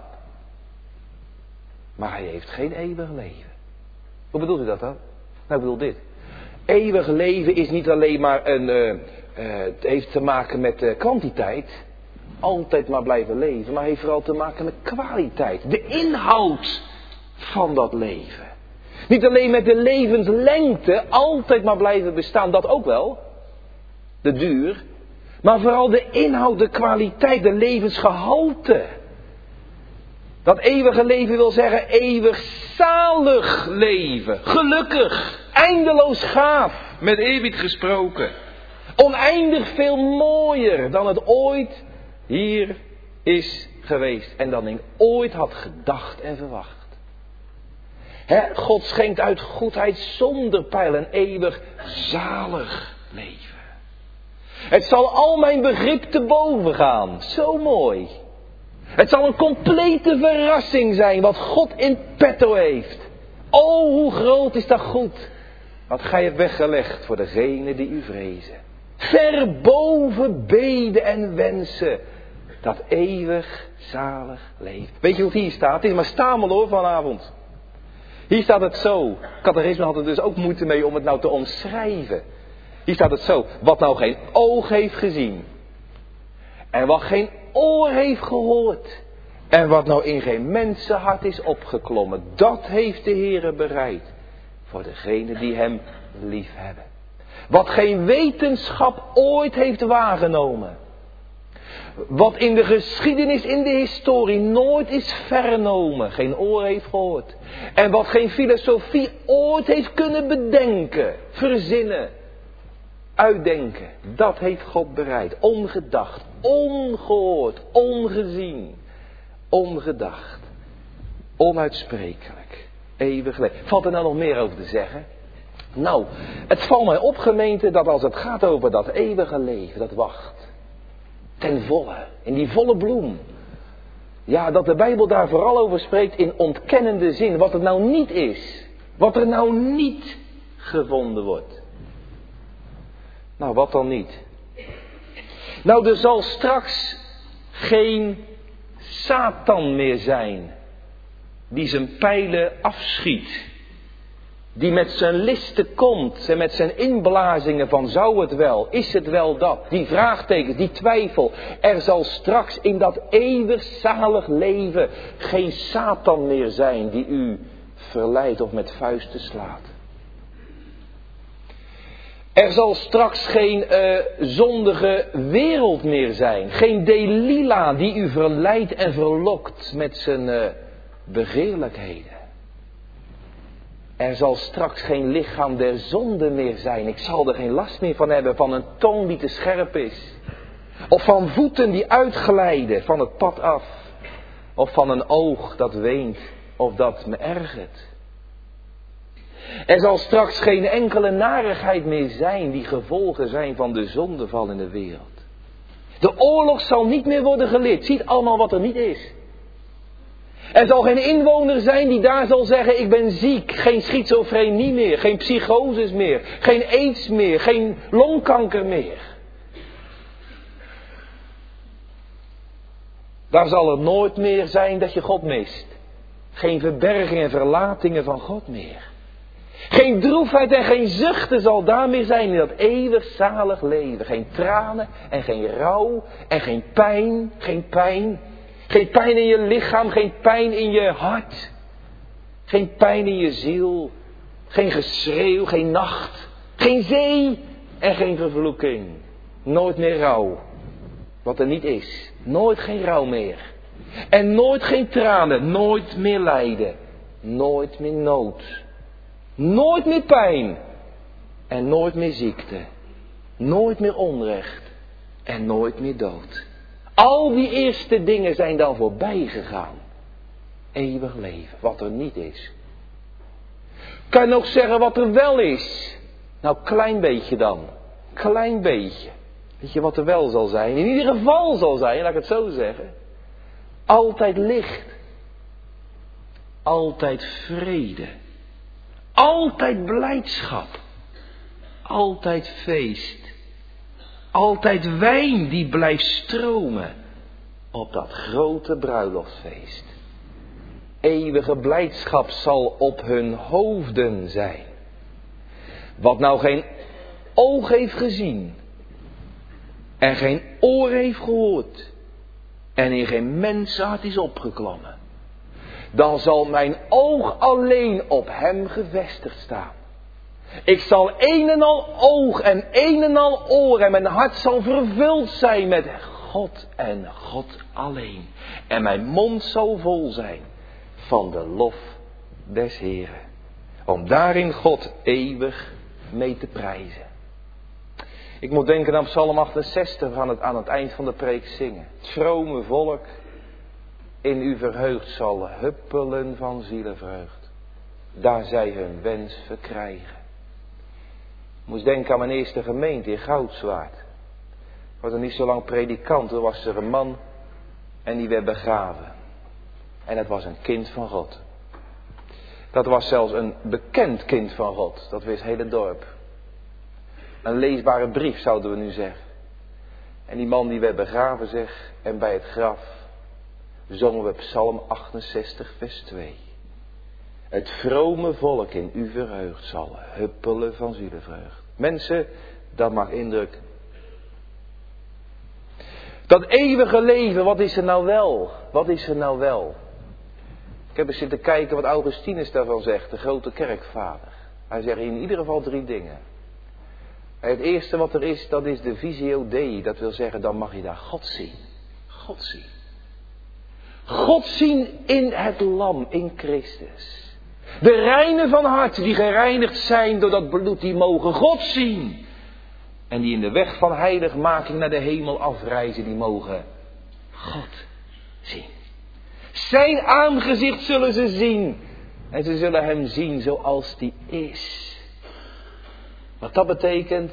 B: Maar hij heeft geen eeuwig leven. Hoe bedoelt u dat dan? Nou, ik bedoel dit. Eeuwig leven is niet alleen maar het heeft te maken met kwantiteit. Altijd maar blijven leven. Maar heeft vooral te maken met kwaliteit. De inhoud van dat leven. Niet alleen met de levenslengte. Altijd maar blijven bestaan. Dat ook wel. De duur. Maar vooral de inhoud, de kwaliteit, de levensgehalte. Dat eeuwige leven wil zeggen eeuwig zalig leven. Gelukkig. Eindeloos gaaf. Met eerbied gesproken. Oneindig veel mooier dan het ooit hier is geweest. En dan ik ooit had gedacht en verwacht. God schenkt uit goedheid zonder pijl een eeuwig zalig leven. Het zal al mijn begrip te boven gaan. Zo mooi. Het zal een complete verrassing zijn wat God in petto heeft. O, hoe groot is dat goed. Wat gij hebt weggelegd voor degenen die u vrezen. Ver boven beden en wensen. Dat eeuwig zalig leven. Weet je hoe het hier staat? Het is maar stamel hoor vanavond. Hier staat het zo. Catechisme had er dus ook moeite mee om het nou te omschrijven. Hier staat het zo. Wat nou geen oog heeft gezien. En wat geen oor heeft gehoord. En wat nou in geen mensenhart is opgeklommen. Dat heeft de Heere bereid. Voor degenen die hem lief hebben. Wat geen wetenschap ooit heeft waargenomen. Wat in de geschiedenis, in de historie nooit is vernomen. Geen oor heeft gehoord. En wat geen filosofie ooit heeft kunnen bedenken. Verzinnen. Uitdenken. Dat heeft God bereid. Ongedacht. Ongehoord. Ongezien. Ongedacht. Onuitsprekelijk. Eeuwig leven. Valt er nou nog meer over te zeggen? Nou, het valt mij op gemeente dat als het gaat over dat eeuwige leven, dat wacht. Ten volle, in die volle bloem. Ja, dat de Bijbel daar vooral over spreekt in ontkennende zin. Wat het nou niet is. Wat er nou niet gevonden wordt. Nou, wat dan niet? Nou, er zal straks geen Satan meer zijn. Die zijn pijlen afschiet. Die met zijn listen komt en met zijn inblazingen van zou het wel, is het wel dat, die vraagtekens, die twijfel. Er zal straks in dat eeuwig zalig leven geen Satan meer zijn die u verleidt of met vuisten slaat. Er zal straks geen zondige wereld meer zijn. Geen Delila die u verleidt en verlokt met zijn begeerlijkheden. Er zal straks geen lichaam der zonde meer zijn. Ik zal er geen last meer van hebben van een tong die te scherp is. Of van voeten die uitglijden van het pad af. Of van een oog dat weent of dat me ergert. Er zal straks geen enkele narigheid meer zijn die gevolgen zijn van de zondeval in de wereld. De oorlog zal niet meer worden gelid. Ziet allemaal wat er niet is. Er zal geen inwoner zijn die daar zal zeggen, ik ben ziek. Geen schizofrenie meer, geen psychoses meer, geen aids meer, geen longkanker meer. Daar zal er nooit meer zijn dat je God mist. Geen verbergingen en verlatingen van God meer. Geen droefheid en geen zuchten zal daar meer zijn in dat eeuwig zalig leven. Geen tranen en geen rouw en geen pijn. Geen pijn. Geen pijn in je lichaam, geen pijn in je hart. Geen pijn in je ziel. Geen geschreeuw, geen nacht. Geen zee en geen vervloeking. Nooit meer rouw. Wat er niet is. Nooit geen rouw meer. En nooit geen tranen. Nooit meer lijden. Nooit meer nood. Nooit meer pijn. En nooit meer ziekte. Nooit meer onrecht. En nooit meer dood. Al die eerste dingen zijn dan voorbij gegaan. Eeuwig leven. Wat er niet is. Kan je nog zeggen wat er wel is? Nou, klein beetje dan. Klein beetje. Weet je wat er wel zal zijn? In ieder geval zal zijn, laat ik het zo zeggen. Altijd licht. Altijd vrede. Altijd blijdschap. Altijd feest. Altijd wijn die blijft stromen op dat grote bruiloftsfeest. Eeuwige blijdschap zal op hun hoofden zijn. Wat nou geen oog heeft gezien en geen oor heeft gehoord en in geen mensenhart is opgeklommen, dan zal mijn oog alleen op hem gevestigd staan. Ik zal een en al oog en een en al oor en mijn hart zal vervuld zijn met God en God alleen. En mijn mond zal vol zijn van de lof des Heeren. Om daarin God eeuwig mee te prijzen. Ik moet denken aan Psalm 68 aan het eind van de preek zingen. Het vrome volk in u verheugd zal huppelen van zielenvreugd. Daar zij hun wens verkrijgen. Ik moest denken aan mijn eerste gemeente in Goudswaard. Ik was er niet zo lang predikant. Toen was er een man en die werd begraven. En dat was een kind van God. Dat was zelfs een bekend kind van God. Dat wist het hele dorp. Een leesbare brief zouden we nu zeggen. En die man die werd begraven zeg. En bij het graf zongen we Psalm 68 vers 2. Het vrome volk in u verheugd zal huppelen van zielenvreugd. Mensen, dat maakt indruk. Dat eeuwige leven, wat is er nou wel? Wat is er nou wel? Ik heb eens zitten kijken wat Augustinus daarvan zegt, de grote kerkvader. Hij zegt in ieder geval 3 dingen. Het eerste wat er is, dat is de visio Dei. Dat wil zeggen, dan mag je daar God zien. God zien. God zien in het lam, in Christus. De reinen van hart, die gereinigd zijn door dat bloed, die mogen God zien. En die in de weg van heiligmaking naar de hemel afreizen, die mogen God zien. Zijn aangezicht zullen ze zien. En ze zullen hem zien zoals die is. Wat dat betekent.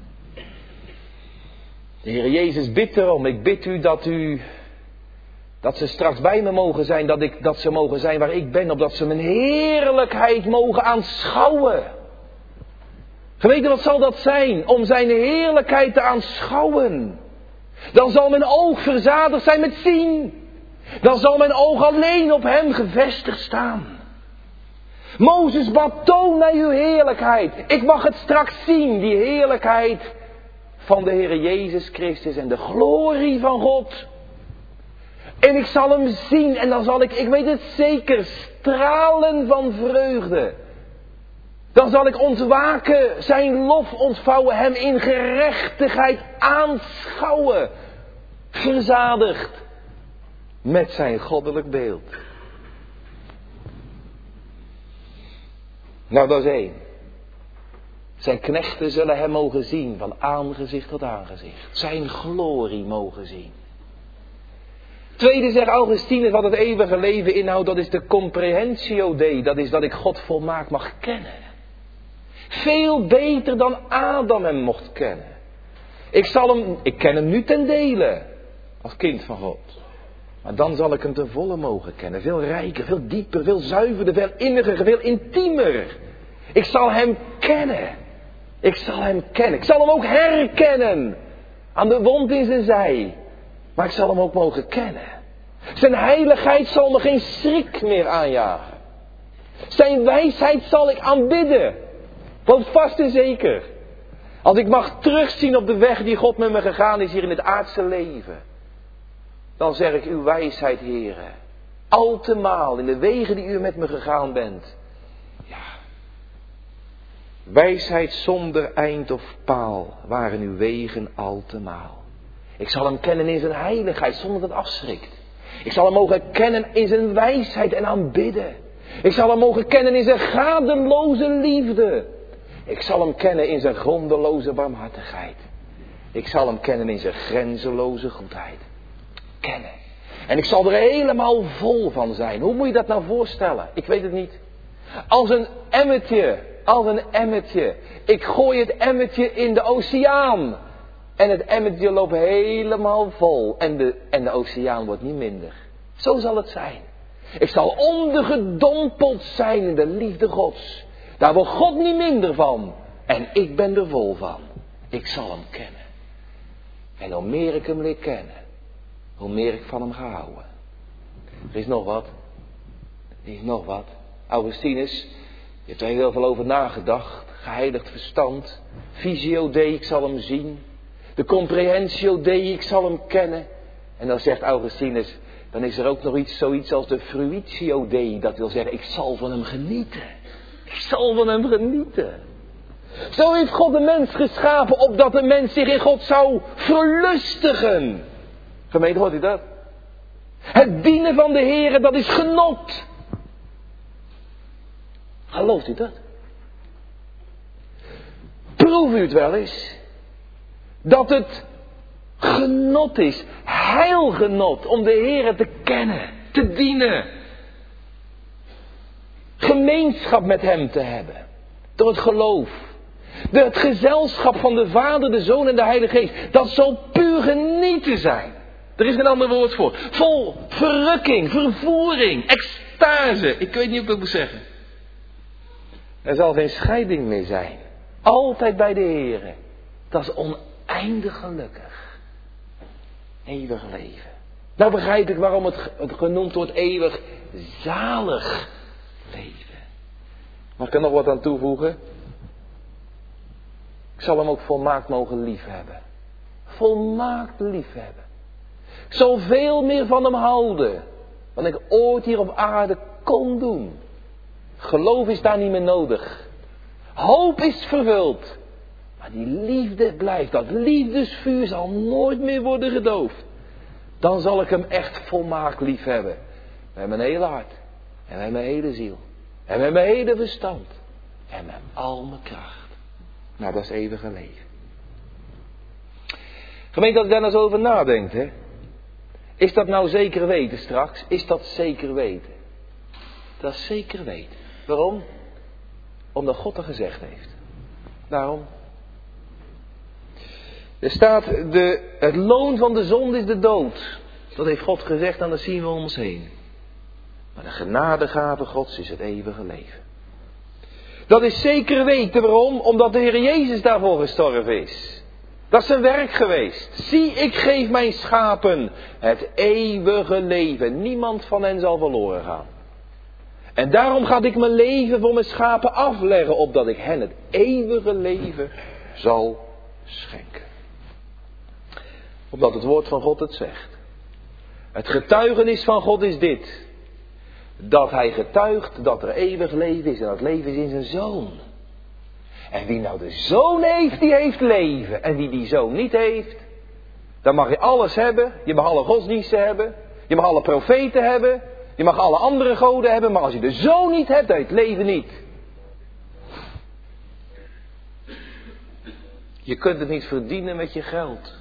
B: De Heer Jezus bidt erom. Ik bid u dat ze straks bij me mogen zijn. Dat ze mogen zijn waar ik ben. Opdat ze mijn heerlijkheid mogen aanschouwen. Geweten, wat zal dat zijn? Om zijn heerlijkheid te aanschouwen. Dan zal mijn oog verzadigd zijn met zien. Dan zal mijn oog alleen op hem gevestigd staan. Mozes bad, toon mij uw heerlijkheid. Ik mag het straks zien, die heerlijkheid van de Heer Jezus Christus en de glorie van God. En ik zal hem zien en dan zal ik weet het zeker, stralen van vreugde. Dan zal ik ontwaken, zijn lof ontvouwen, hem in gerechtigheid aanschouwen. Verzadigd met zijn goddelijk beeld. Nou, dat is 1. Zijn knechten zullen hem mogen zien, van aangezicht tot aangezicht. Zijn glorie mogen zien. Tweede zegt Augustinus wat het eeuwige leven inhoudt, dat is de comprehensio Dei. Dat is dat ik God volmaakt mag kennen. Veel beter dan Adam hem mocht kennen. Ik ken hem nu ten dele, als kind van God. Maar dan zal ik hem ten volle mogen kennen. Veel rijker, veel dieper, veel zuiverder, veel inniger, veel intiemer. Ik zal hem kennen. Ik zal hem kennen. Ik zal hem ook herkennen. Aan de wond in zijn zij. Maar ik zal hem ook mogen kennen. Zijn heiligheid zal me geen schrik meer aanjagen. Zijn wijsheid zal ik aanbidden. Want vast en zeker. Als ik mag terugzien op de weg die God met me gegaan is hier in het aardse leven. Dan zeg ik uw wijsheid, Heere. Altemaal in de wegen die u met me gegaan bent. Ja. Wijsheid zonder eind of paal waren uw wegen altemaal. Ik zal hem kennen in zijn heiligheid zonder dat het afschrikt. Ik zal hem mogen kennen in zijn wijsheid en aanbidden. Ik zal hem mogen kennen in zijn gadenloze liefde. Ik zal hem kennen in zijn grondeloze barmhartigheid. Ik zal hem kennen in zijn grenzeloze goedheid. Kennen. En ik zal er helemaal vol van zijn. Hoe moet je dat nou voorstellen? Ik weet het niet. Als een emmertje. Ik gooi het emmertje in de oceaan. En het emmertje loopt helemaal vol. En de oceaan wordt niet minder. Zo zal het zijn. Ik zal ondergedompeld zijn in de liefde Gods. Daar wordt God niet minder van. En ik ben er vol van. Ik zal hem kennen. En hoe meer ik hem leer kennen, hoe meer ik van hem ga houden. Er is nog wat. Augustinus, je hebt er heel veel over nagedacht. Geheiligd verstand. Visio Dei, ik zal hem zien. De comprehensio Dei, ik zal hem kennen. En dan zegt Augustinus, dan is er ook nog zoiets als de fruitio Dei. Dat wil zeggen, ik zal van hem genieten. Ik zal van hem genieten. Zo heeft God de mens geschapen, opdat de mens zich in God zou verlustigen. Gemeente, hoort u dat? Het dienen van de Heere, dat is genot. Gelooft u dat? Proef u het wel eens. Dat het genot is, heilgenot, om de Heere te kennen, te dienen. Gemeenschap met hem te hebben. Door het geloof. Het gezelschap van de Vader, de Zoon en de Heilige Geest. Dat zal puur genieten zijn. Er is geen ander woord voor. Vol verrukking, vervoering, extase. Ik weet niet hoe ik dat moet zeggen. Er zal geen scheiding meer zijn. Altijd bij de Heere. Dat is oneindig gelukkig. Eeuwig leven. Nou begrijp ik waarom het genoemd wordt eeuwig zalig leven. Mag ik er nog wat aan toevoegen? Ik zal hem ook volmaakt mogen liefhebben. Volmaakt liefhebben. Ik zal veel meer van hem houden dan ik ooit hier op aarde kon doen. Geloof is daar niet meer nodig. Hoop is vervuld. Maar die liefde blijft. Dat liefdesvuur zal nooit meer worden gedoofd. Dan zal ik hem echt volmaakt liefhebben. Met mijn hele hart. En met mijn hele ziel. En met mijn hele verstand. En met al mijn kracht. Nou, dat is eeuwige leven. Gemeente, dat ik daar nou zo over nadenkt, hè. Is dat nou zeker weten straks? Is dat zeker weten? Dat is zeker weten. Waarom? Omdat God er gezegd heeft. Daarom. Er staat, het loon van de zonde is de dood. Dat heeft God gezegd en dat zien we om ons heen. Maar de genadegave Gods is het eeuwige leven. Dat is zeker weten. Waarom? Omdat de Heer Jezus daarvoor gestorven is. Dat is zijn werk geweest. Zie, ik geef mijn schapen het eeuwige leven. Niemand van hen zal verloren gaan. En daarom ga ik mijn leven voor mijn schapen afleggen, opdat ik hen het eeuwige leven zal schenken. Omdat het woord van God het zegt. Het getuigenis van God is dit. Dat hij getuigt dat er eeuwig leven is en dat leven is in zijn Zoon. En wie nou de Zoon heeft, die heeft leven. En wie die Zoon niet heeft, dan mag je alles hebben. Je mag alle godsdiensten hebben. Je mag alle profeten hebben. Je mag alle andere goden hebben. Maar als je de Zoon niet hebt, dan heb je het leven niet. Je kunt het niet verdienen met je geld.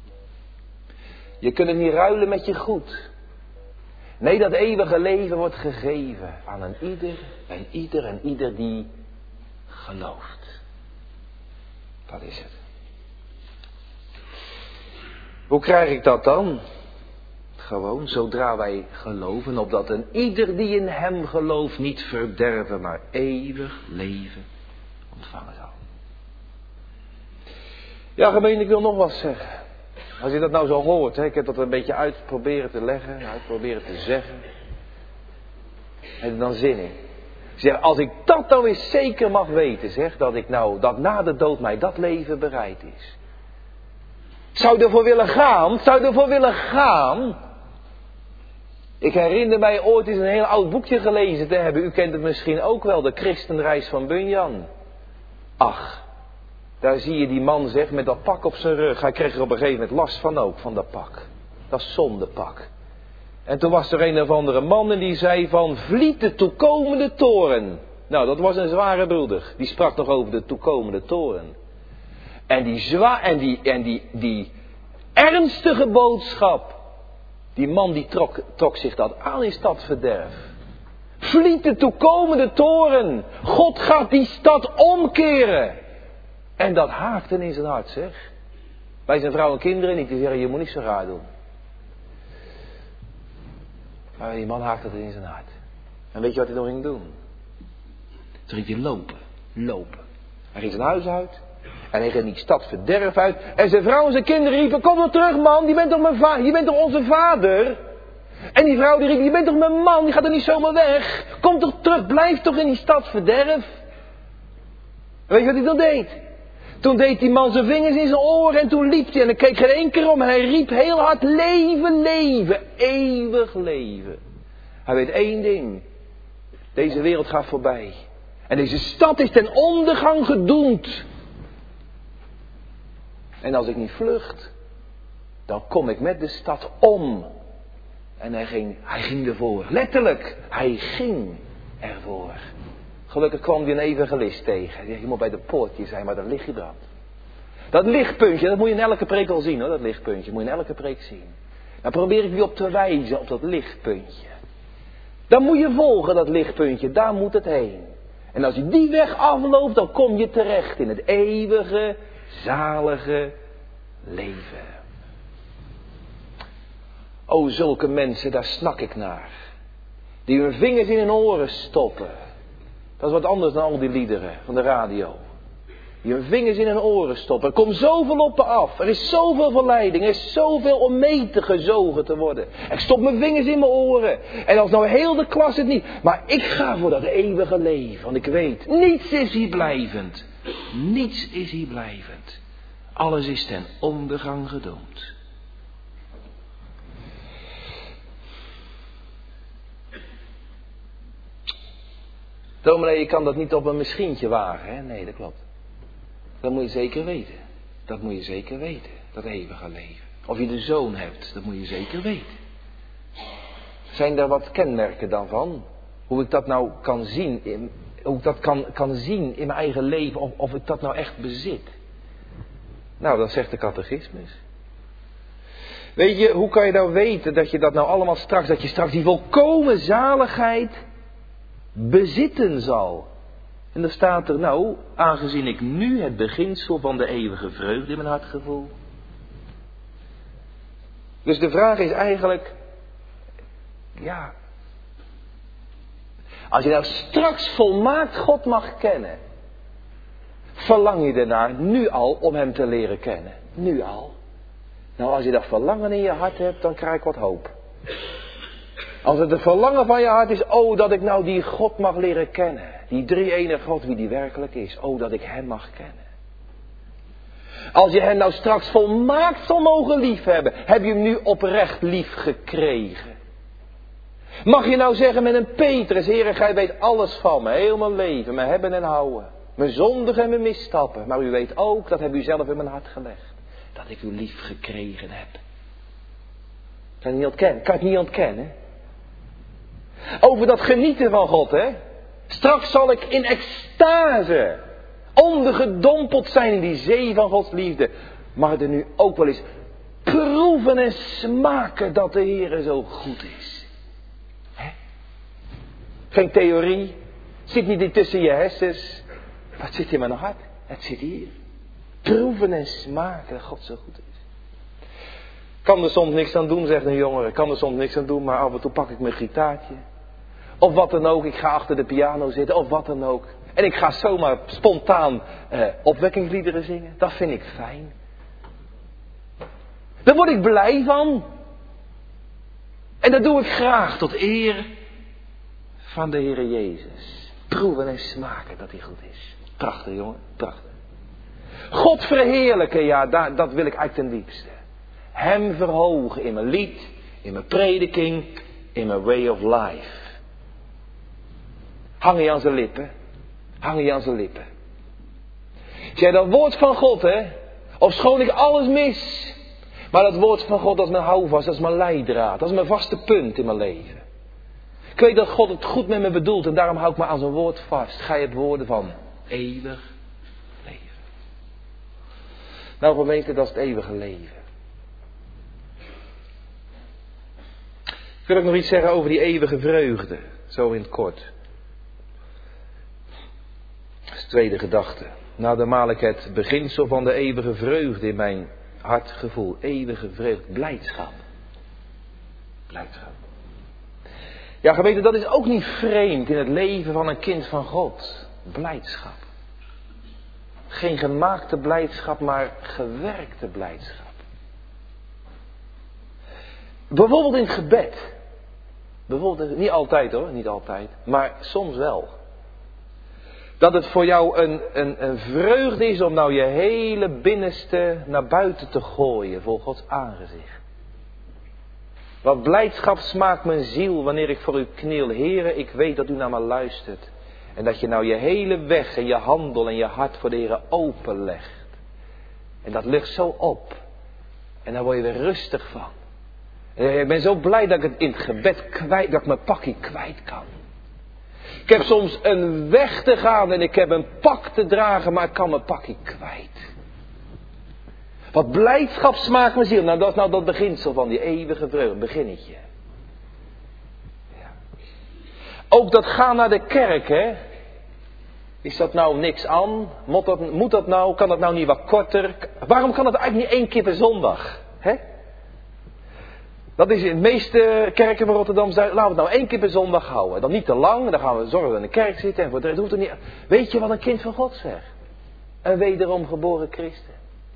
B: Je kunt het niet ruilen met je goed. Nee, dat eeuwige leven wordt gegeven aan een ieder die gelooft. Dat is het. Hoe krijg ik dat dan? Gewoon, zodra wij geloven, opdat een ieder die in hem gelooft niet verderven, maar eeuwig leven ontvangen zal. Ja, gemeente, ik wil nog wat zeggen. Als je dat nou zo hoort, hè, ik heb dat een beetje uit proberen te leggen, uit proberen te zeggen. Heb je dan zin in? Zeg, als ik dat nou eens zeker mag weten, zeg, dat na de dood mij dat leven bereid is. Zou je ervoor willen gaan? Zou je ervoor willen gaan? Ik herinner mij ooit eens een heel oud boekje gelezen te hebben. U kent het misschien ook wel, de Christenreis van Bunyan. Ach, daar zie je die man, zeg, met dat pak op zijn rug. Hij kreeg er op een gegeven moment last van ook, van dat pak. Dat zondepak. En toen was er een of andere man en die zei van, vliet de toekomende toren. Nou, dat was een zware broeder. Die sprak nog over de toekomende toren. En die ernstige boodschap. Die man die trok zich dat aan in stadverderf. Vliet de toekomende toren. God gaat die stad omkeren. En dat haakte in zijn hart, zeg. Bij zijn vrouw en kinderen niet. Die zeggen, je moet niet zo raar doen. Maar die man haakte het in zijn hart. En weet je wat hij nog ging doen? Toen ging hij lopen. Hij ging zijn huis uit. En hij ging die stad verderf uit. En zijn vrouw en zijn kinderen riepen, kom nog terug man, je bent toch onze vader? En die vrouw die riep, je bent toch mijn man, die gaat er niet zomaar weg. Kom toch terug, blijf toch in die stad verderf. En weet je wat hij dan deed? Toen deed die man zijn vingers in zijn oren en toen liep hij. En hij keek geen één keer om en hij riep heel hard, leven, leven, eeuwig leven. Hij weet één ding. Deze wereld gaat voorbij. En deze stad is ten ondergang gedoemd. En als ik niet vlucht, dan kom ik met de stad om. En hij ging ervoor. Letterlijk, hij ging ervoor. Gelukkig kwam hij een evangelist tegen. Hij zegt, je moet bij de poortje zijn, maar dan lig je brand. Dat lichtpuntje, dat moet je in elke preek wel zien hoor, dat lichtpuntje. Moet je in elke preek zien. Dan probeer ik je op te wijzen, op dat lichtpuntje. Dan moet je volgen, dat lichtpuntje, daar moet het heen. En als je die weg afloopt, dan kom je terecht in het eeuwige, zalige leven. O, zulke mensen, daar snak ik naar. Die hun vingers in hun oren stoppen. Dat is wat anders dan al die liederen van de radio. Die hun vingers in hun oren stoppen. Er komt zoveel op me af. Er is zoveel verleiding. Er is zoveel om mee te gezogen te worden. Ik stop mijn vingers in mijn oren. En als nou heel de klas het niet. Maar ik ga voor dat eeuwige leven. Want ik weet, niets is hier blijvend. Niets is hier blijvend. Alles is ten ondergang gedoemd. Dominee, je kan dat niet op een misschientje wagen, hè? Nee, dat klopt. Dat moet je zeker weten. Dat moet je zeker weten, dat eeuwige leven. Of je de zoon hebt, dat moet je zeker weten. Zijn daar wat kenmerken dan van? Hoe ik dat nou kan zien, hoe ik dat kan zien in mijn eigen leven, of ik dat nou echt bezit? Nou, dat zegt de catechismus. Weet je, hoe kan je nou weten dat je dat nou allemaal straks, dat je straks die volkomen zaligheid bezitten zal? En dan staat er nou, aangezien ik nu het beginsel van de eeuwige vreugde in mijn hart gevoel. Dus de vraag is eigenlijk, ja, als je nou straks volmaakt God mag kennen, verlang je ernaar nu al om hem te leren kennen? Nu al. Nou, als je dat verlangen in je hart hebt, dan krijg ik wat hoop. Als het een verlangen van je hart is, oh dat ik nou die God mag leren kennen. Die drie-enige God, wie die werkelijk is. Oh dat ik hem mag kennen. Als je hem nou straks volmaakt zal mogen liefhebben, heb je hem nu oprecht lief gekregen. Mag je nou zeggen met een Petrus, Heere, gij weet alles van me, heel mijn leven, mijn hebben en houden. Mijn zondigen en mijn misstappen. Maar u weet ook, dat heb u zelf in mijn hart gelegd. Dat ik u lief gekregen heb. Kan het niet ontkennen. Over dat genieten van God, hè. Straks zal ik in extase ondergedompeld zijn in die zee van Gods liefde. Maar er nu ook wel eens proeven en smaken dat de Heer zo goed is. Hè? Geen theorie. Zit niet tussen je hersens. Maar het zit in mijn hart. Het zit hier. Proeven en smaken dat God zo goed is. Kan er soms niks aan doen, zegt een jongere. Kan er soms niks aan doen, maar af en toe pak ik mijn gitaartje. Of wat dan ook. Ik ga achter de piano zitten. Of wat dan ook. En ik ga zomaar spontaan opwekkingsliederen zingen. Dat vind ik fijn. Daar word ik blij van. En dat doe ik graag tot eer van de Heer Jezus. Proeven en smaken dat hij goed is. Prachtig, jongen. Prachtig. God verheerlijken, ja, dat wil ik eigenlijk ten diepste. Hem verhogen in mijn lied, in mijn prediking, in mijn way of life. Hang je aan zijn lippen. Hang je aan zijn lippen. Zeg, dat woord van God, hè. Ofschoon ik alles mis. Maar dat woord van God, dat is mijn houvast, dat is mijn leidraad. Dat is mijn vaste punt in mijn leven. Ik weet dat God het goed met me bedoelt en daarom hou ik me aan zijn woord vast. Ga je het woorden van eeuwig leven. Nou gemeente, dat is het eeuwige leven. Wil ik nog iets zeggen over die eeuwige vreugde, zo in het kort. Dat is de tweede gedachte. Nou, dan maal ik het beginsel van de eeuwige vreugde in mijn hartgevoel. Eeuwige vreugde, blijdschap. Blijdschap. Ja, gemeente, dat is ook niet vreemd in het leven van een kind van God. Blijdschap. Geen gemaakte blijdschap, maar gewerkte blijdschap. Bijvoorbeeld in het gebed. Bijvoorbeeld, niet altijd hoor, niet altijd. Maar soms wel. Dat het voor jou een vreugde is om nou je hele binnenste naar buiten te gooien voor Gods aangezicht. Wat blijdschap smaakt mijn ziel wanneer ik voor u kniel. Heere, ik weet dat u naar me luistert. En dat je nou je hele weg en je handel en je hart voor de Heere openlegt. En dat lucht zo op. En daar word je weer rustig van. En ik ben zo blij dat ik het in het gebed kwijt, dat ik mijn pakje kwijt kan. Ik heb soms een weg te gaan en ik heb een pak te dragen, maar ik kan mijn pakje kwijt. Wat blijdschap smaakt mijn ziel. Nou, dat is nou dat beginsel van die eeuwige vreugde, beginnetje. Ja. Ook dat gaan naar de kerk, hè. Is dat nou niks aan? Moet dat nou? Kan dat nou niet wat korter? Waarom kan dat eigenlijk niet 1 keer per zondag? Hè? Dat is in de meeste kerken van Rotterdam. Laten we het nou 1 keer per zondag houden. Dan niet te lang. Dan gaan we zorgen dat we in de kerk zitten. En voor de rest hoeft het niet. Weet je wat een kind van God zegt? Een wederom geboren christen.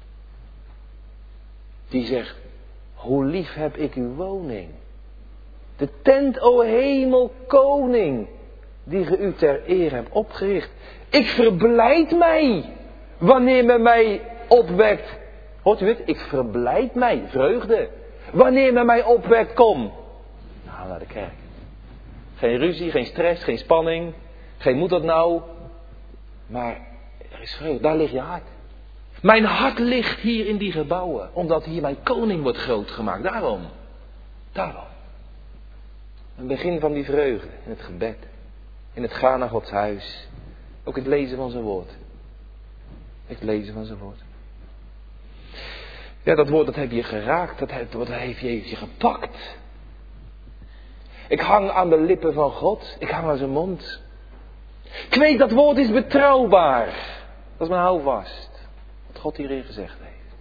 B: Die zegt: hoe lief heb ik uw woning. De tent, o hemel, koning. Die ge u ter eer hebt opgericht. Ik verblijd mij. Wanneer men mij opwekt. Hoort u het? Ik verblijd mij. Vreugde. Wanneer men mij opwekt, kom. Nou, naar de kerk. Geen ruzie, geen stress, geen spanning. Geen moet dat nou. Maar er is vreugde. Daar ligt je hart. Mijn hart ligt hier in die gebouwen. Omdat hier mijn koning wordt groot gemaakt. Daarom. Een begin van die vreugde. In het gebed. In het gaan naar Gods huis. Ook het lezen van zijn woord. Het lezen van zijn woord. Ja, dat woord dat heb je geraakt. Dat heeft je gepakt. Ik hang aan de lippen van God. Ik hang aan zijn mond. Ik weet dat woord is betrouwbaar. Dat is mijn houvast. Wat God hierin gezegd heeft.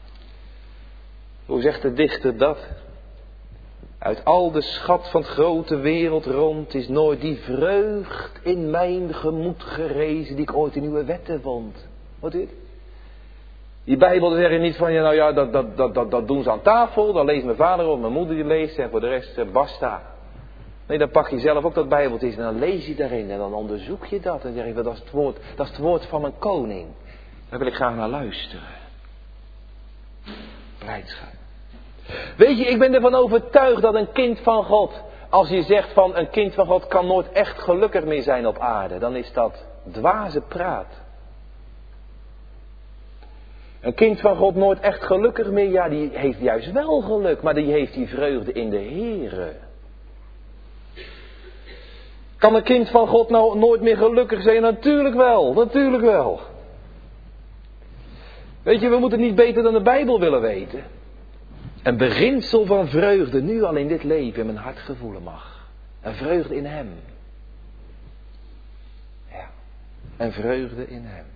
B: Hoe zegt de dichter dat? Uit al de schat van het grote wereld rond is nooit die vreugd in mijn gemoed gerezen die ik ooit in uw wetten vond. Hoort u het? Die Bijbel zeggen niet van, ja, nou ja, dat doen ze aan tafel, dan leest mijn vader of mijn moeder die leest en voor de rest basta. Nee, dan pak je zelf ook dat Bijbeltje en dan lees je daarin en dan onderzoek je dat en zeg je, dat is het woord van mijn koning. Daar wil ik graag naar luisteren. Blijdschap. Weet je, ik ben ervan overtuigd dat een kind van God, als je zegt van een kind van God kan nooit echt gelukkig meer zijn op aarde, dan is dat dwaze praat. Een kind van God nooit echt gelukkig meer, ja, die heeft juist wel geluk, maar die heeft die vreugde in de Heere. Kan een kind van God nou nooit meer gelukkig zijn? Natuurlijk wel, natuurlijk wel. Weet je, we moeten niet beter dan de Bijbel willen weten. Een beginsel van vreugde nu al in dit leven in mijn hart gevoelen mag. Een vreugde in hem. Ja, een vreugde in hem.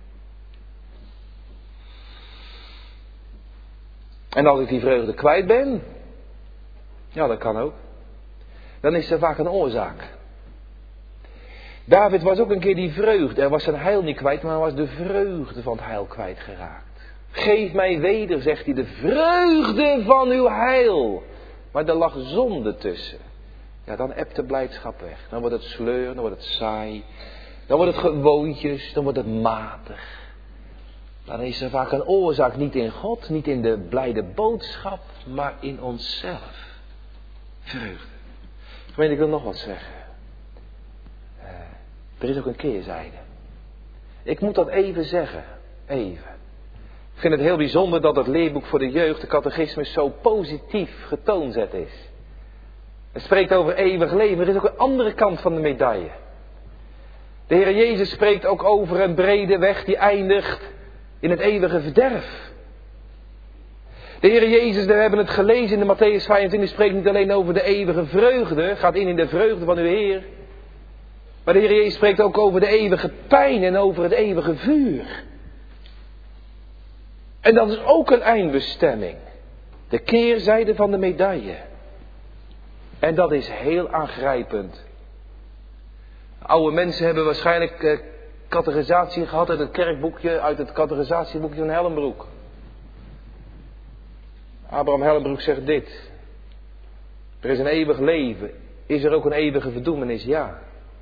B: En als ik die vreugde kwijt ben, ja, dat kan ook, dan is er vaak een oorzaak. David was ook een keer die vreugde. Hij was zijn heil niet kwijt, maar hij was de vreugde van het heil kwijtgeraakt. Geef mij weder, zegt hij, de vreugde van uw heil. Maar er lag zonde tussen. Ja, dan ebt de blijdschap weg. Dan wordt het sleur, dan wordt het saai. Dan wordt het gewoontjes, dan wordt het matig. Dan is er vaak een oorzaak niet in God, niet in de blijde boodschap, maar in onszelf. Vreugde. Ik wil nog wat zeggen. Er is ook een keerzijde. Ik moet dat even zeggen. Even. Ik vind het heel bijzonder dat het leerboek voor de jeugd, de catechismus, zo positief getoonzet is. Het spreekt over eeuwig leven. Er is ook een andere kant van de medaille. De Heer Jezus spreekt ook over een brede weg die eindigt in het eeuwige verderf. De Heer Jezus, we hebben het gelezen in de Mattheüs 25, spreekt niet alleen over de eeuwige vreugde, gaat in de vreugde van uw Heer. Maar de Heer Jezus spreekt ook over de eeuwige pijn en over het eeuwige vuur. En dat is ook een eindbestemming. De keerzijde van de medaille. En dat is heel aangrijpend. Oude mensen hebben waarschijnlijk catechisatie gehad uit het kerkboekje, uit het catecisatieboekje van Hellenbroek. Abraham Hellenbroek zegt dit. Er is een eeuwig leven. Is er ook een eeuwige verdoemenis? Ja.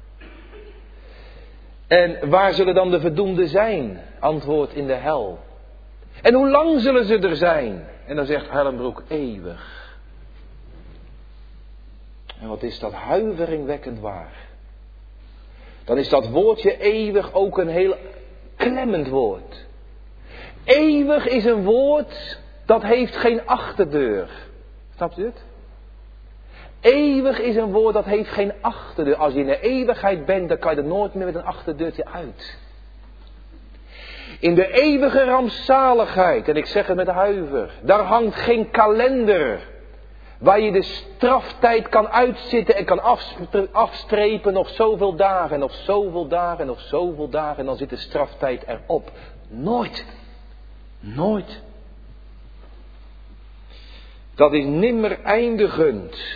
B: En waar zullen dan de verdoemden zijn? Antwoord, in de hel. En hoe lang zullen ze er zijn? En dan zegt Hellenbroek, eeuwig. En wat is dat huiveringwekkend waar. Dan is dat woordje eeuwig ook een heel klemmend woord. Eeuwig is een woord dat heeft geen achterdeur. Snapt u het? Eeuwig is een woord dat heeft geen achterdeur. Als je in de eeuwigheid bent, dan kan je er nooit meer met een achterdeurtje uit. In de eeuwige rampzaligheid, en ik zeg het met huiver, daar hangt geen kalender. Waar je de straftijd kan uitzitten en kan afstrepen nog zoveel dagen en nog zoveel dagen en nog zoveel dagen. En dan zit de straftijd erop. Nooit. Nooit. Dat is nimmer eindigend.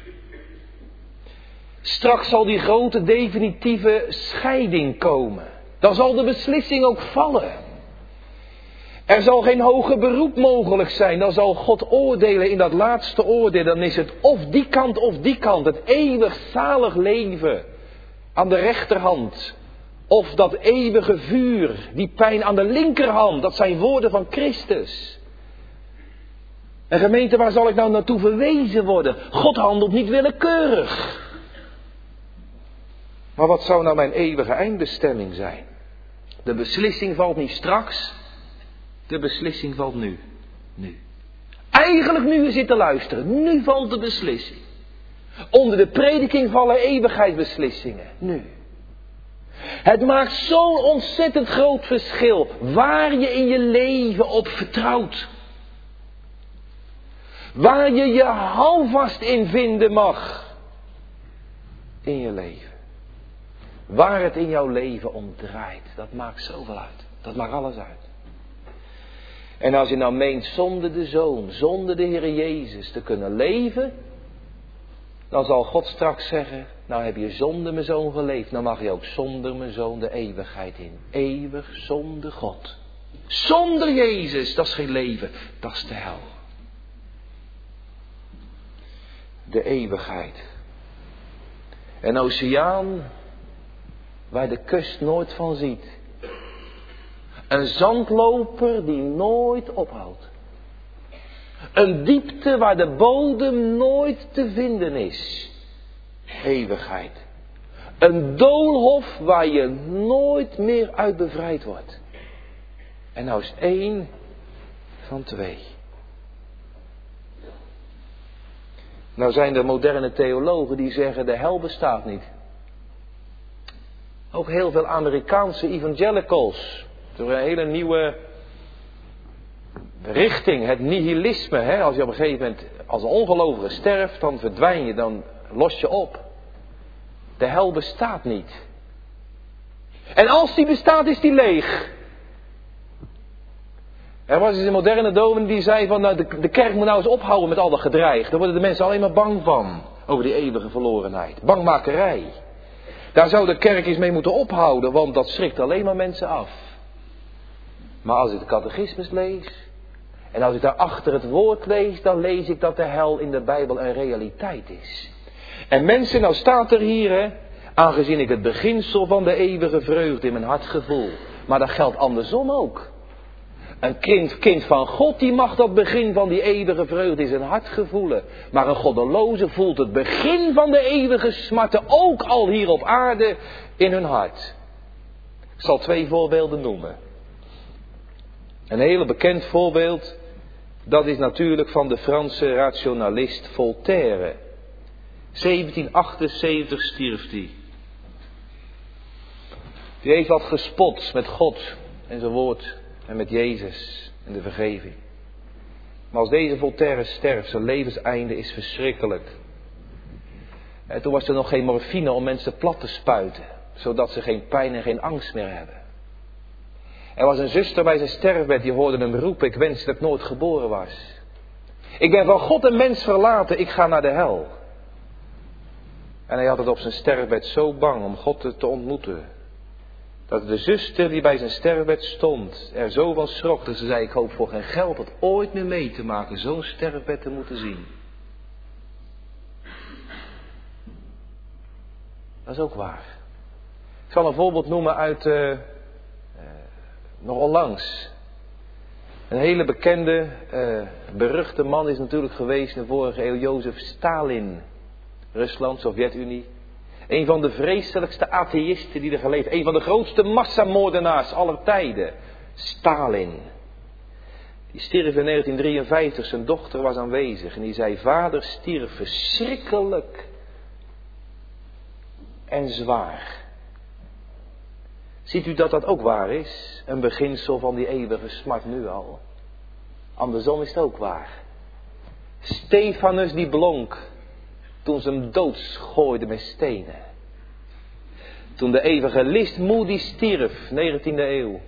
B: Straks zal die grote definitieve scheiding komen. Dan zal de beslissing ook vallen. Er zal geen hoger beroep mogelijk zijn. Dan zal God oordelen in dat laatste oordeel. Dan is het of die kant of die kant. Het eeuwig zalig leven aan de rechterhand. Of dat eeuwige vuur, die pijn aan de linkerhand. Dat zijn woorden van Christus. En gemeente, waar zal ik nou naartoe verwezen worden? God handelt niet willekeurig. Maar wat zou nou mijn eeuwige eindbestemming zijn? De beslissing valt niet straks. De beslissing valt nu. Nu. Eigenlijk nu je zit te luisteren. Nu valt de beslissing. Onder de prediking vallen eeuwigheidsbeslissingen. Nu. Het maakt zo'n ontzettend groot verschil. Waar je in je leven op vertrouwt. Waar je je houvast in vinden mag. In je leven. Waar het in jouw leven om draait. Dat maakt zoveel uit. Dat maakt alles uit. En als je nou meent zonder de Zoon, zonder de Heer Jezus te kunnen leven. Dan zal God straks zeggen, nou heb je zonder mijn Zoon geleefd. Nou mag je ook zonder mijn Zoon de eeuwigheid in. Eeuwig zonder God. Zonder Jezus, dat is geen leven. Dat is de hel. De eeuwigheid. Een oceaan waar de kust nooit van ziet. Een zandloper die nooit ophoudt. Een diepte waar de bodem nooit te vinden is. Eeuwigheid. Een doolhof waar je nooit meer uit bevrijd wordt. En nou is 1 van 2. Nou zijn er moderne theologen die zeggen de hel bestaat niet. Ook heel veel Amerikaanse evangelicals. Door een hele nieuwe richting het nihilisme. Hè? Als je op een gegeven moment als een ongelovige sterft, dan verdwijn je, dan los je op. De hel bestaat niet. En als die bestaat, is die leeg. Er was eens een moderne dominee die zei van, nou, de kerk moet nou eens ophouden met al dat gedreig. Daar worden de mensen alleen maar bang van. Over die eeuwige verlorenheid. Bangmakerij. Daar zou de kerk eens mee moeten ophouden, want dat schrikt alleen maar mensen af. Maar als ik de catechismus lees, en als ik daarachter het woord lees, dan lees ik dat de hel in de Bijbel een realiteit is. En mensen, nou staat er hier, hè, aangezien ik het beginsel van de eeuwige vreugde in mijn hart gevoel. Maar dat geldt andersom ook. Een kind van God, die mag dat begin van die eeuwige vreugde in zijn hart gevoelen. Maar een goddeloze voelt het begin van de eeuwige smarten ook al hier op aarde in hun hart. Ik zal 2 voorbeelden noemen. Een heel bekend voorbeeld, dat is natuurlijk van de Franse rationalist Voltaire. 1778 stierf hij. Die heeft wat gespot met God en zijn woord en met Jezus en de vergeving. Maar als deze Voltaire sterft, zijn levenseinde is verschrikkelijk. En toen was er nog geen morfine om mensen plat te spuiten, zodat ze geen pijn en geen angst meer hebben. Er was een zuster bij zijn sterfbed, die hoorde hem roepen, ik wens dat ik nooit geboren was. Ik ben van God en mens verlaten, ik ga naar de hel. En hij had het op zijn sterfbed zo bang om God te ontmoeten, dat de zuster die bij zijn sterfbed stond er zo van schrok dat ze zei, ik hoop voor geen geld het ooit meer mee te maken zo'n sterfbed te moeten zien. Dat is ook waar. Ik zal een voorbeeld noemen uit nog onlangs. Een hele bekende, beruchte man is natuurlijk geweest in de vorige eeuw, Jozef Stalin. Rusland, Sovjet-Unie. Een van de vreselijkste atheïsten die er geleefd heeft. Een van de grootste massamoordenaars aller tijden. Stalin. Die stierf in 1953. Zijn dochter was aanwezig. En die zei, vader stierf verschrikkelijk. En zwaar. Ziet u dat dat ook waar is? Een beginsel van die eeuwige smart nu al. Andersom is het ook waar. Stefanus die blonk toen ze hem doodsgooiden met stenen. Toen de evangelist Moody stierf, 19e eeuw.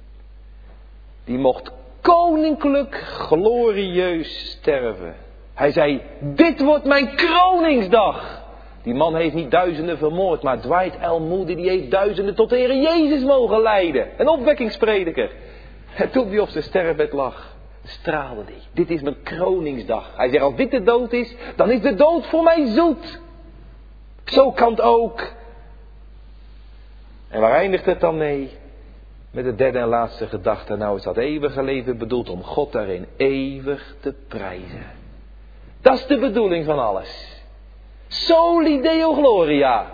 B: Die mocht koninklijk glorieus sterven. Hij zei, dit wordt mijn kroningsdag. Die man heeft niet duizenden vermoord, maar Dwight L. Moody die heeft duizenden tot de Heer Jezus mogen leiden. Een opwekkingsprediker. En toen hij op zijn sterfbed lag, straalde hij. Dit is mijn kroningsdag. Hij zegt, als dit de dood is, dan is de dood voor mij zoet. Zo kan het ook. En waar eindigt het dan mee? Met de derde en laatste gedachte. Nou is dat eeuwige leven bedoeld om God daarin eeuwig te prijzen. Dat is de bedoeling van alles. Soli Deo Gloria.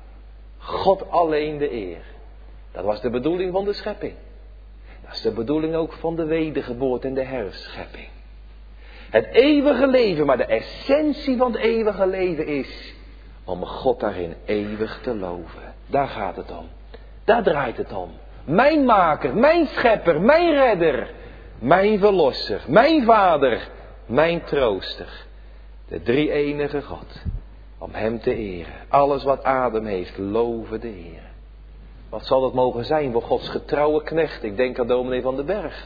B: God alleen de eer. Dat was de bedoeling van de schepping. Dat is de bedoeling ook van de wedergeboorte en de herschepping. Het eeuwige leven, maar de essentie van het eeuwige leven is om God daarin eeuwig te loven. Daar gaat het om. Daar draait het om. Mijn maker, mijn schepper, mijn redder, mijn verlosser, mijn vader, mijn trooster. De drie-enige God. Om hem te eren. Alles wat adem heeft, loven de Heer. Wat zal dat mogen zijn voor Gods getrouwe knecht? Ik denk aan dominee Van den Berg.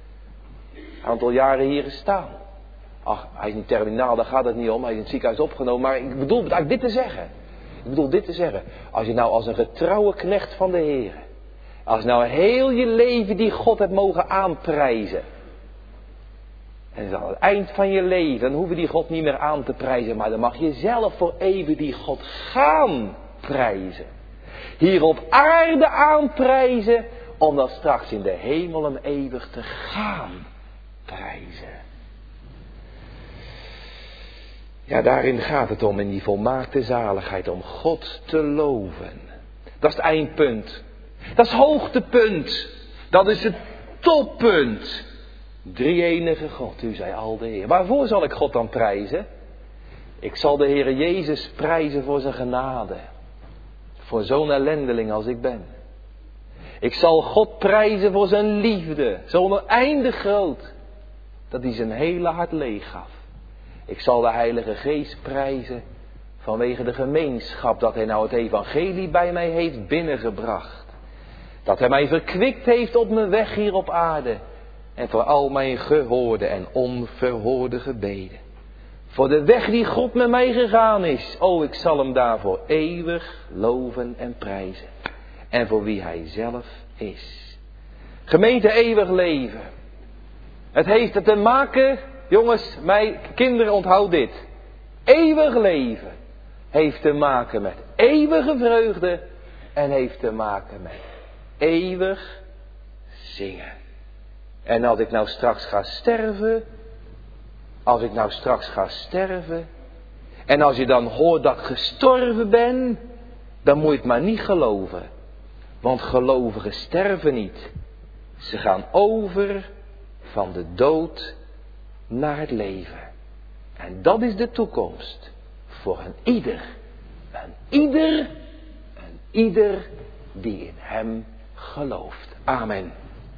B: Een aantal jaren hier gestaan. Ach, hij is niet terminaal, daar gaat het niet om. Hij is in het ziekenhuis opgenomen. Maar ik bedoel eigenlijk dit te zeggen. Als je nou als een getrouwe knecht van de Heer. Als nou heel je leven die God hebt mogen aanprijzen. En aan het eind van je leven, dan hoef je die God niet meer aan te prijzen. Maar dan mag je zelf voor eeuwig die God gaan prijzen. Hier op aarde aanprijzen, om dan straks in de hemel hem eeuwig te gaan prijzen. Ja, daarin gaat het om, in die volmaakte zaligheid, om God te loven. Dat is het eindpunt. Dat is het hoogtepunt. Dat is het toppunt. Drie-enige God, u zij al de Heer. Waarvoor zal ik God dan prijzen? Ik zal de Heer Jezus prijzen voor zijn genade. Voor zo'n ellendeling als ik ben. Ik zal God prijzen voor zijn liefde. Zo oneindig groot. dat hij zijn hele hart leeg gaf. Ik zal de Heilige Geest prijzen vanwege de gemeenschap dat hij nou het evangelie bij mij heeft binnengebracht. Dat hij mij verkwikt heeft op mijn weg hier op aarde. En voor al mijn gehoorde en onverhoorde gebeden. Voor de weg die God met mij gegaan is. O, ik zal hem daarvoor eeuwig loven en prijzen. En voor wie hij zelf is. Gemeente eeuwig leven. Het heeft te maken, jongens, mijn kinderen, onthoud dit. Eeuwig leven heeft te maken met eeuwige vreugde. En heeft te maken met eeuwig zingen. En als ik nou straks ga sterven. En als je dan hoort dat ik gestorven ben. Dan moet je het maar niet geloven. Want gelovigen sterven niet. Ze gaan over van de dood naar het leven. En dat is de toekomst. Voor een ieder. Een ieder die in hem gelooft. Amen.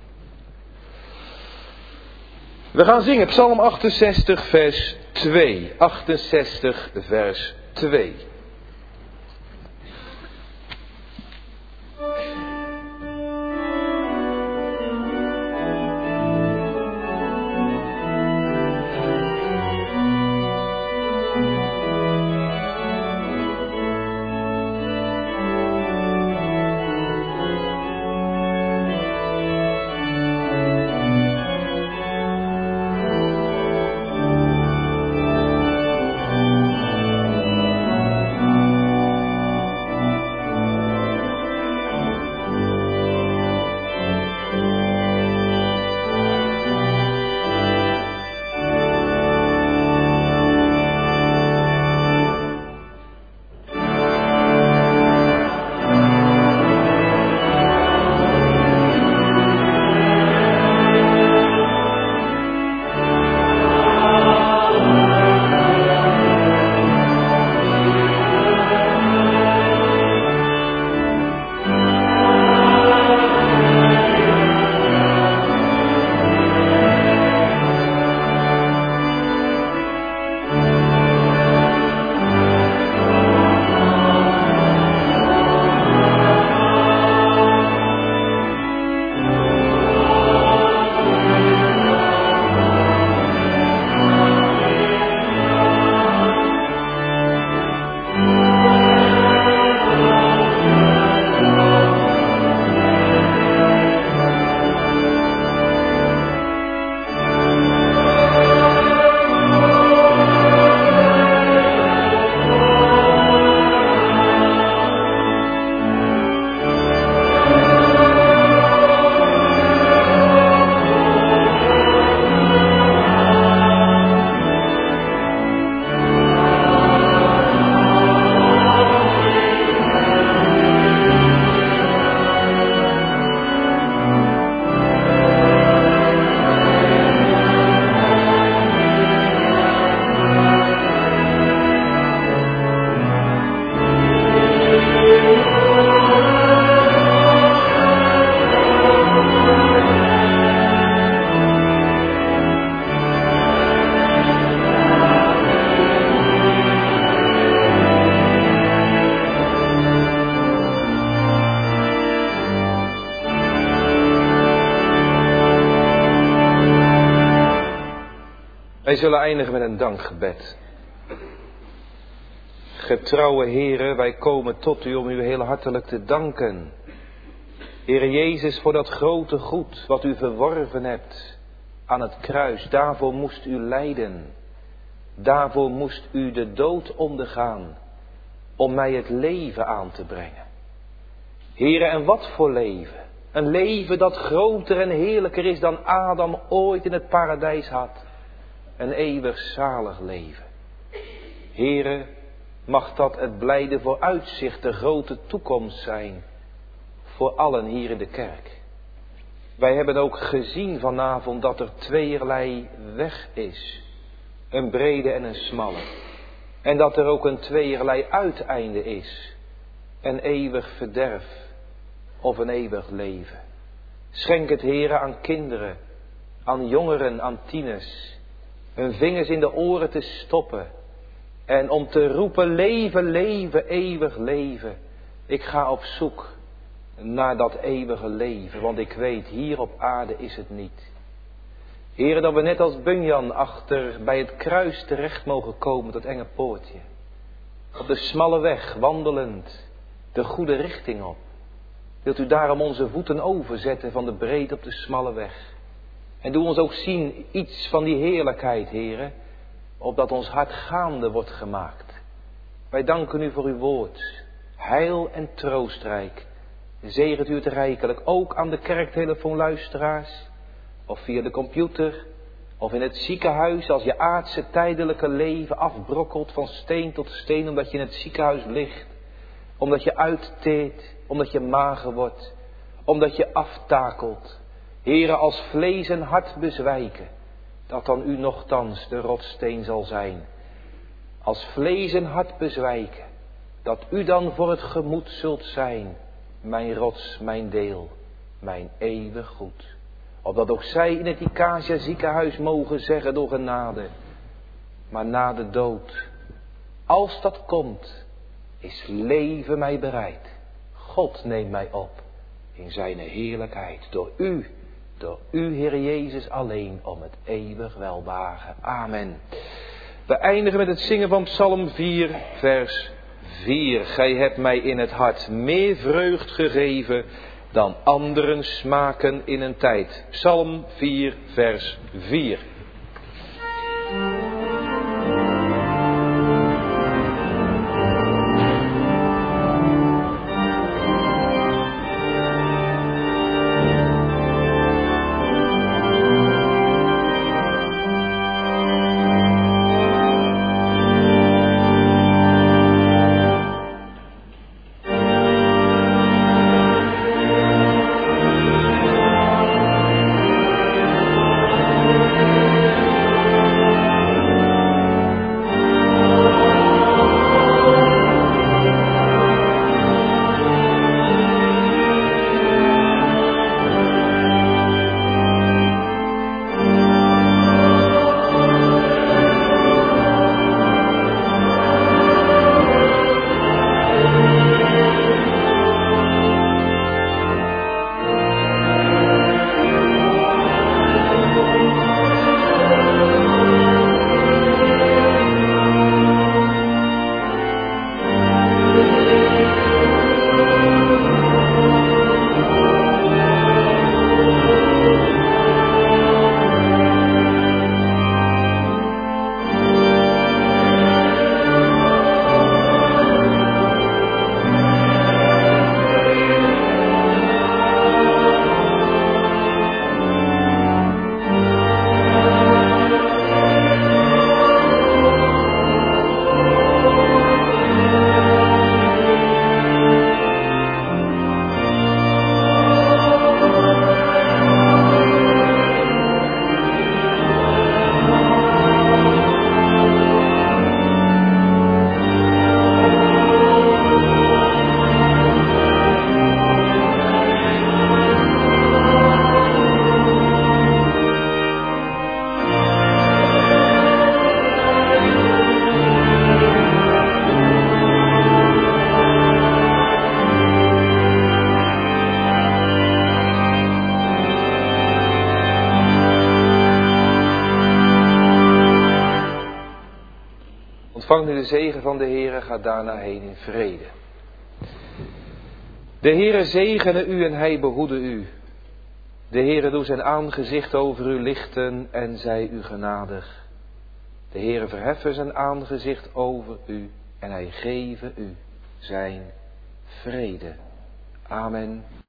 B: We gaan zingen Psalm 68 vers 2. 68 vers 2. Wij zullen eindigen met een dankgebed. Getrouwe Heere, wij komen tot u om u heel hartelijk te danken. Heere Jezus, voor dat grote goed wat u verworven hebt aan het kruis. Daarvoor moest u lijden. Daarvoor moest u de dood ondergaan. Om mij het leven aan te brengen. Heere, en wat voor leven? Een leven dat groter en heerlijker is dan Adam ooit in het paradijs had. Een eeuwig zalig leven. Heere, mag dat het blijde vooruitzicht, de grote toekomst zijn. Voor allen hier in de kerk. Wij hebben ook gezien vanavond dat er tweeërlei weg is. Een brede en een smalle. En dat er ook een tweeërlei uiteinde is. Een eeuwig verderf of een eeuwig leven. Schenk het, Heere, aan kinderen, aan jongeren, aan tieners, hun vingers in de oren te stoppen en om te roepen: leven, leven, eeuwig leven. Ik ga op zoek naar dat eeuwige leven, want ik weet, hier op aarde is het niet. Heere, dat we net als Bunyan achter bij het kruis terecht mogen komen, dat enge poortje. Op de smalle weg, wandelend, de goede richting op. Wilt u daarom onze voeten overzetten van de breedte op de smalle weg. En doe ons ook zien iets van die heerlijkheid, Heere, opdat ons hart gaande wordt gemaakt. Wij danken u voor uw woord, heil en troostrijk. Zegent u het rijkelijk, ook aan de kerktelefoonluisteraars, of via de computer, of in het ziekenhuis, als je aardse tijdelijke leven afbrokkelt van steen tot steen, omdat je in het ziekenhuis ligt, omdat je uitteert, omdat je mager wordt, omdat je aftakelt. Heere, als vlees en hart bezwijken, dat dan u nochtans de rotssteen zal zijn. Als vlees en hart bezwijken, dat u dan voor het gemoed zult zijn, mijn rots, mijn deel, mijn eeuwig goed. Opdat ook zij in het Icacia ziekenhuis mogen zeggen door genade, maar na de dood, als dat komt, is leven mij bereid. God neemt mij op in zijn heerlijkheid, door u, Heer Jezus, alleen om het eeuwig welbehagen. Amen. We eindigen met het zingen van Psalm 4, vers 4. Gij hebt mij in het hart meer vreugd gegeven dan anderen smaken in een tijd. Psalm 4, vers 4. Ontvang nu de zegen van de Heere, ga daarna heen in vrede. De Heere zegene u en hij behoede u. De Heere doe zijn aangezicht over u lichten en zij u genadig. De Heere verheffen zijn aangezicht over u en hij geve u zijn vrede. Amen.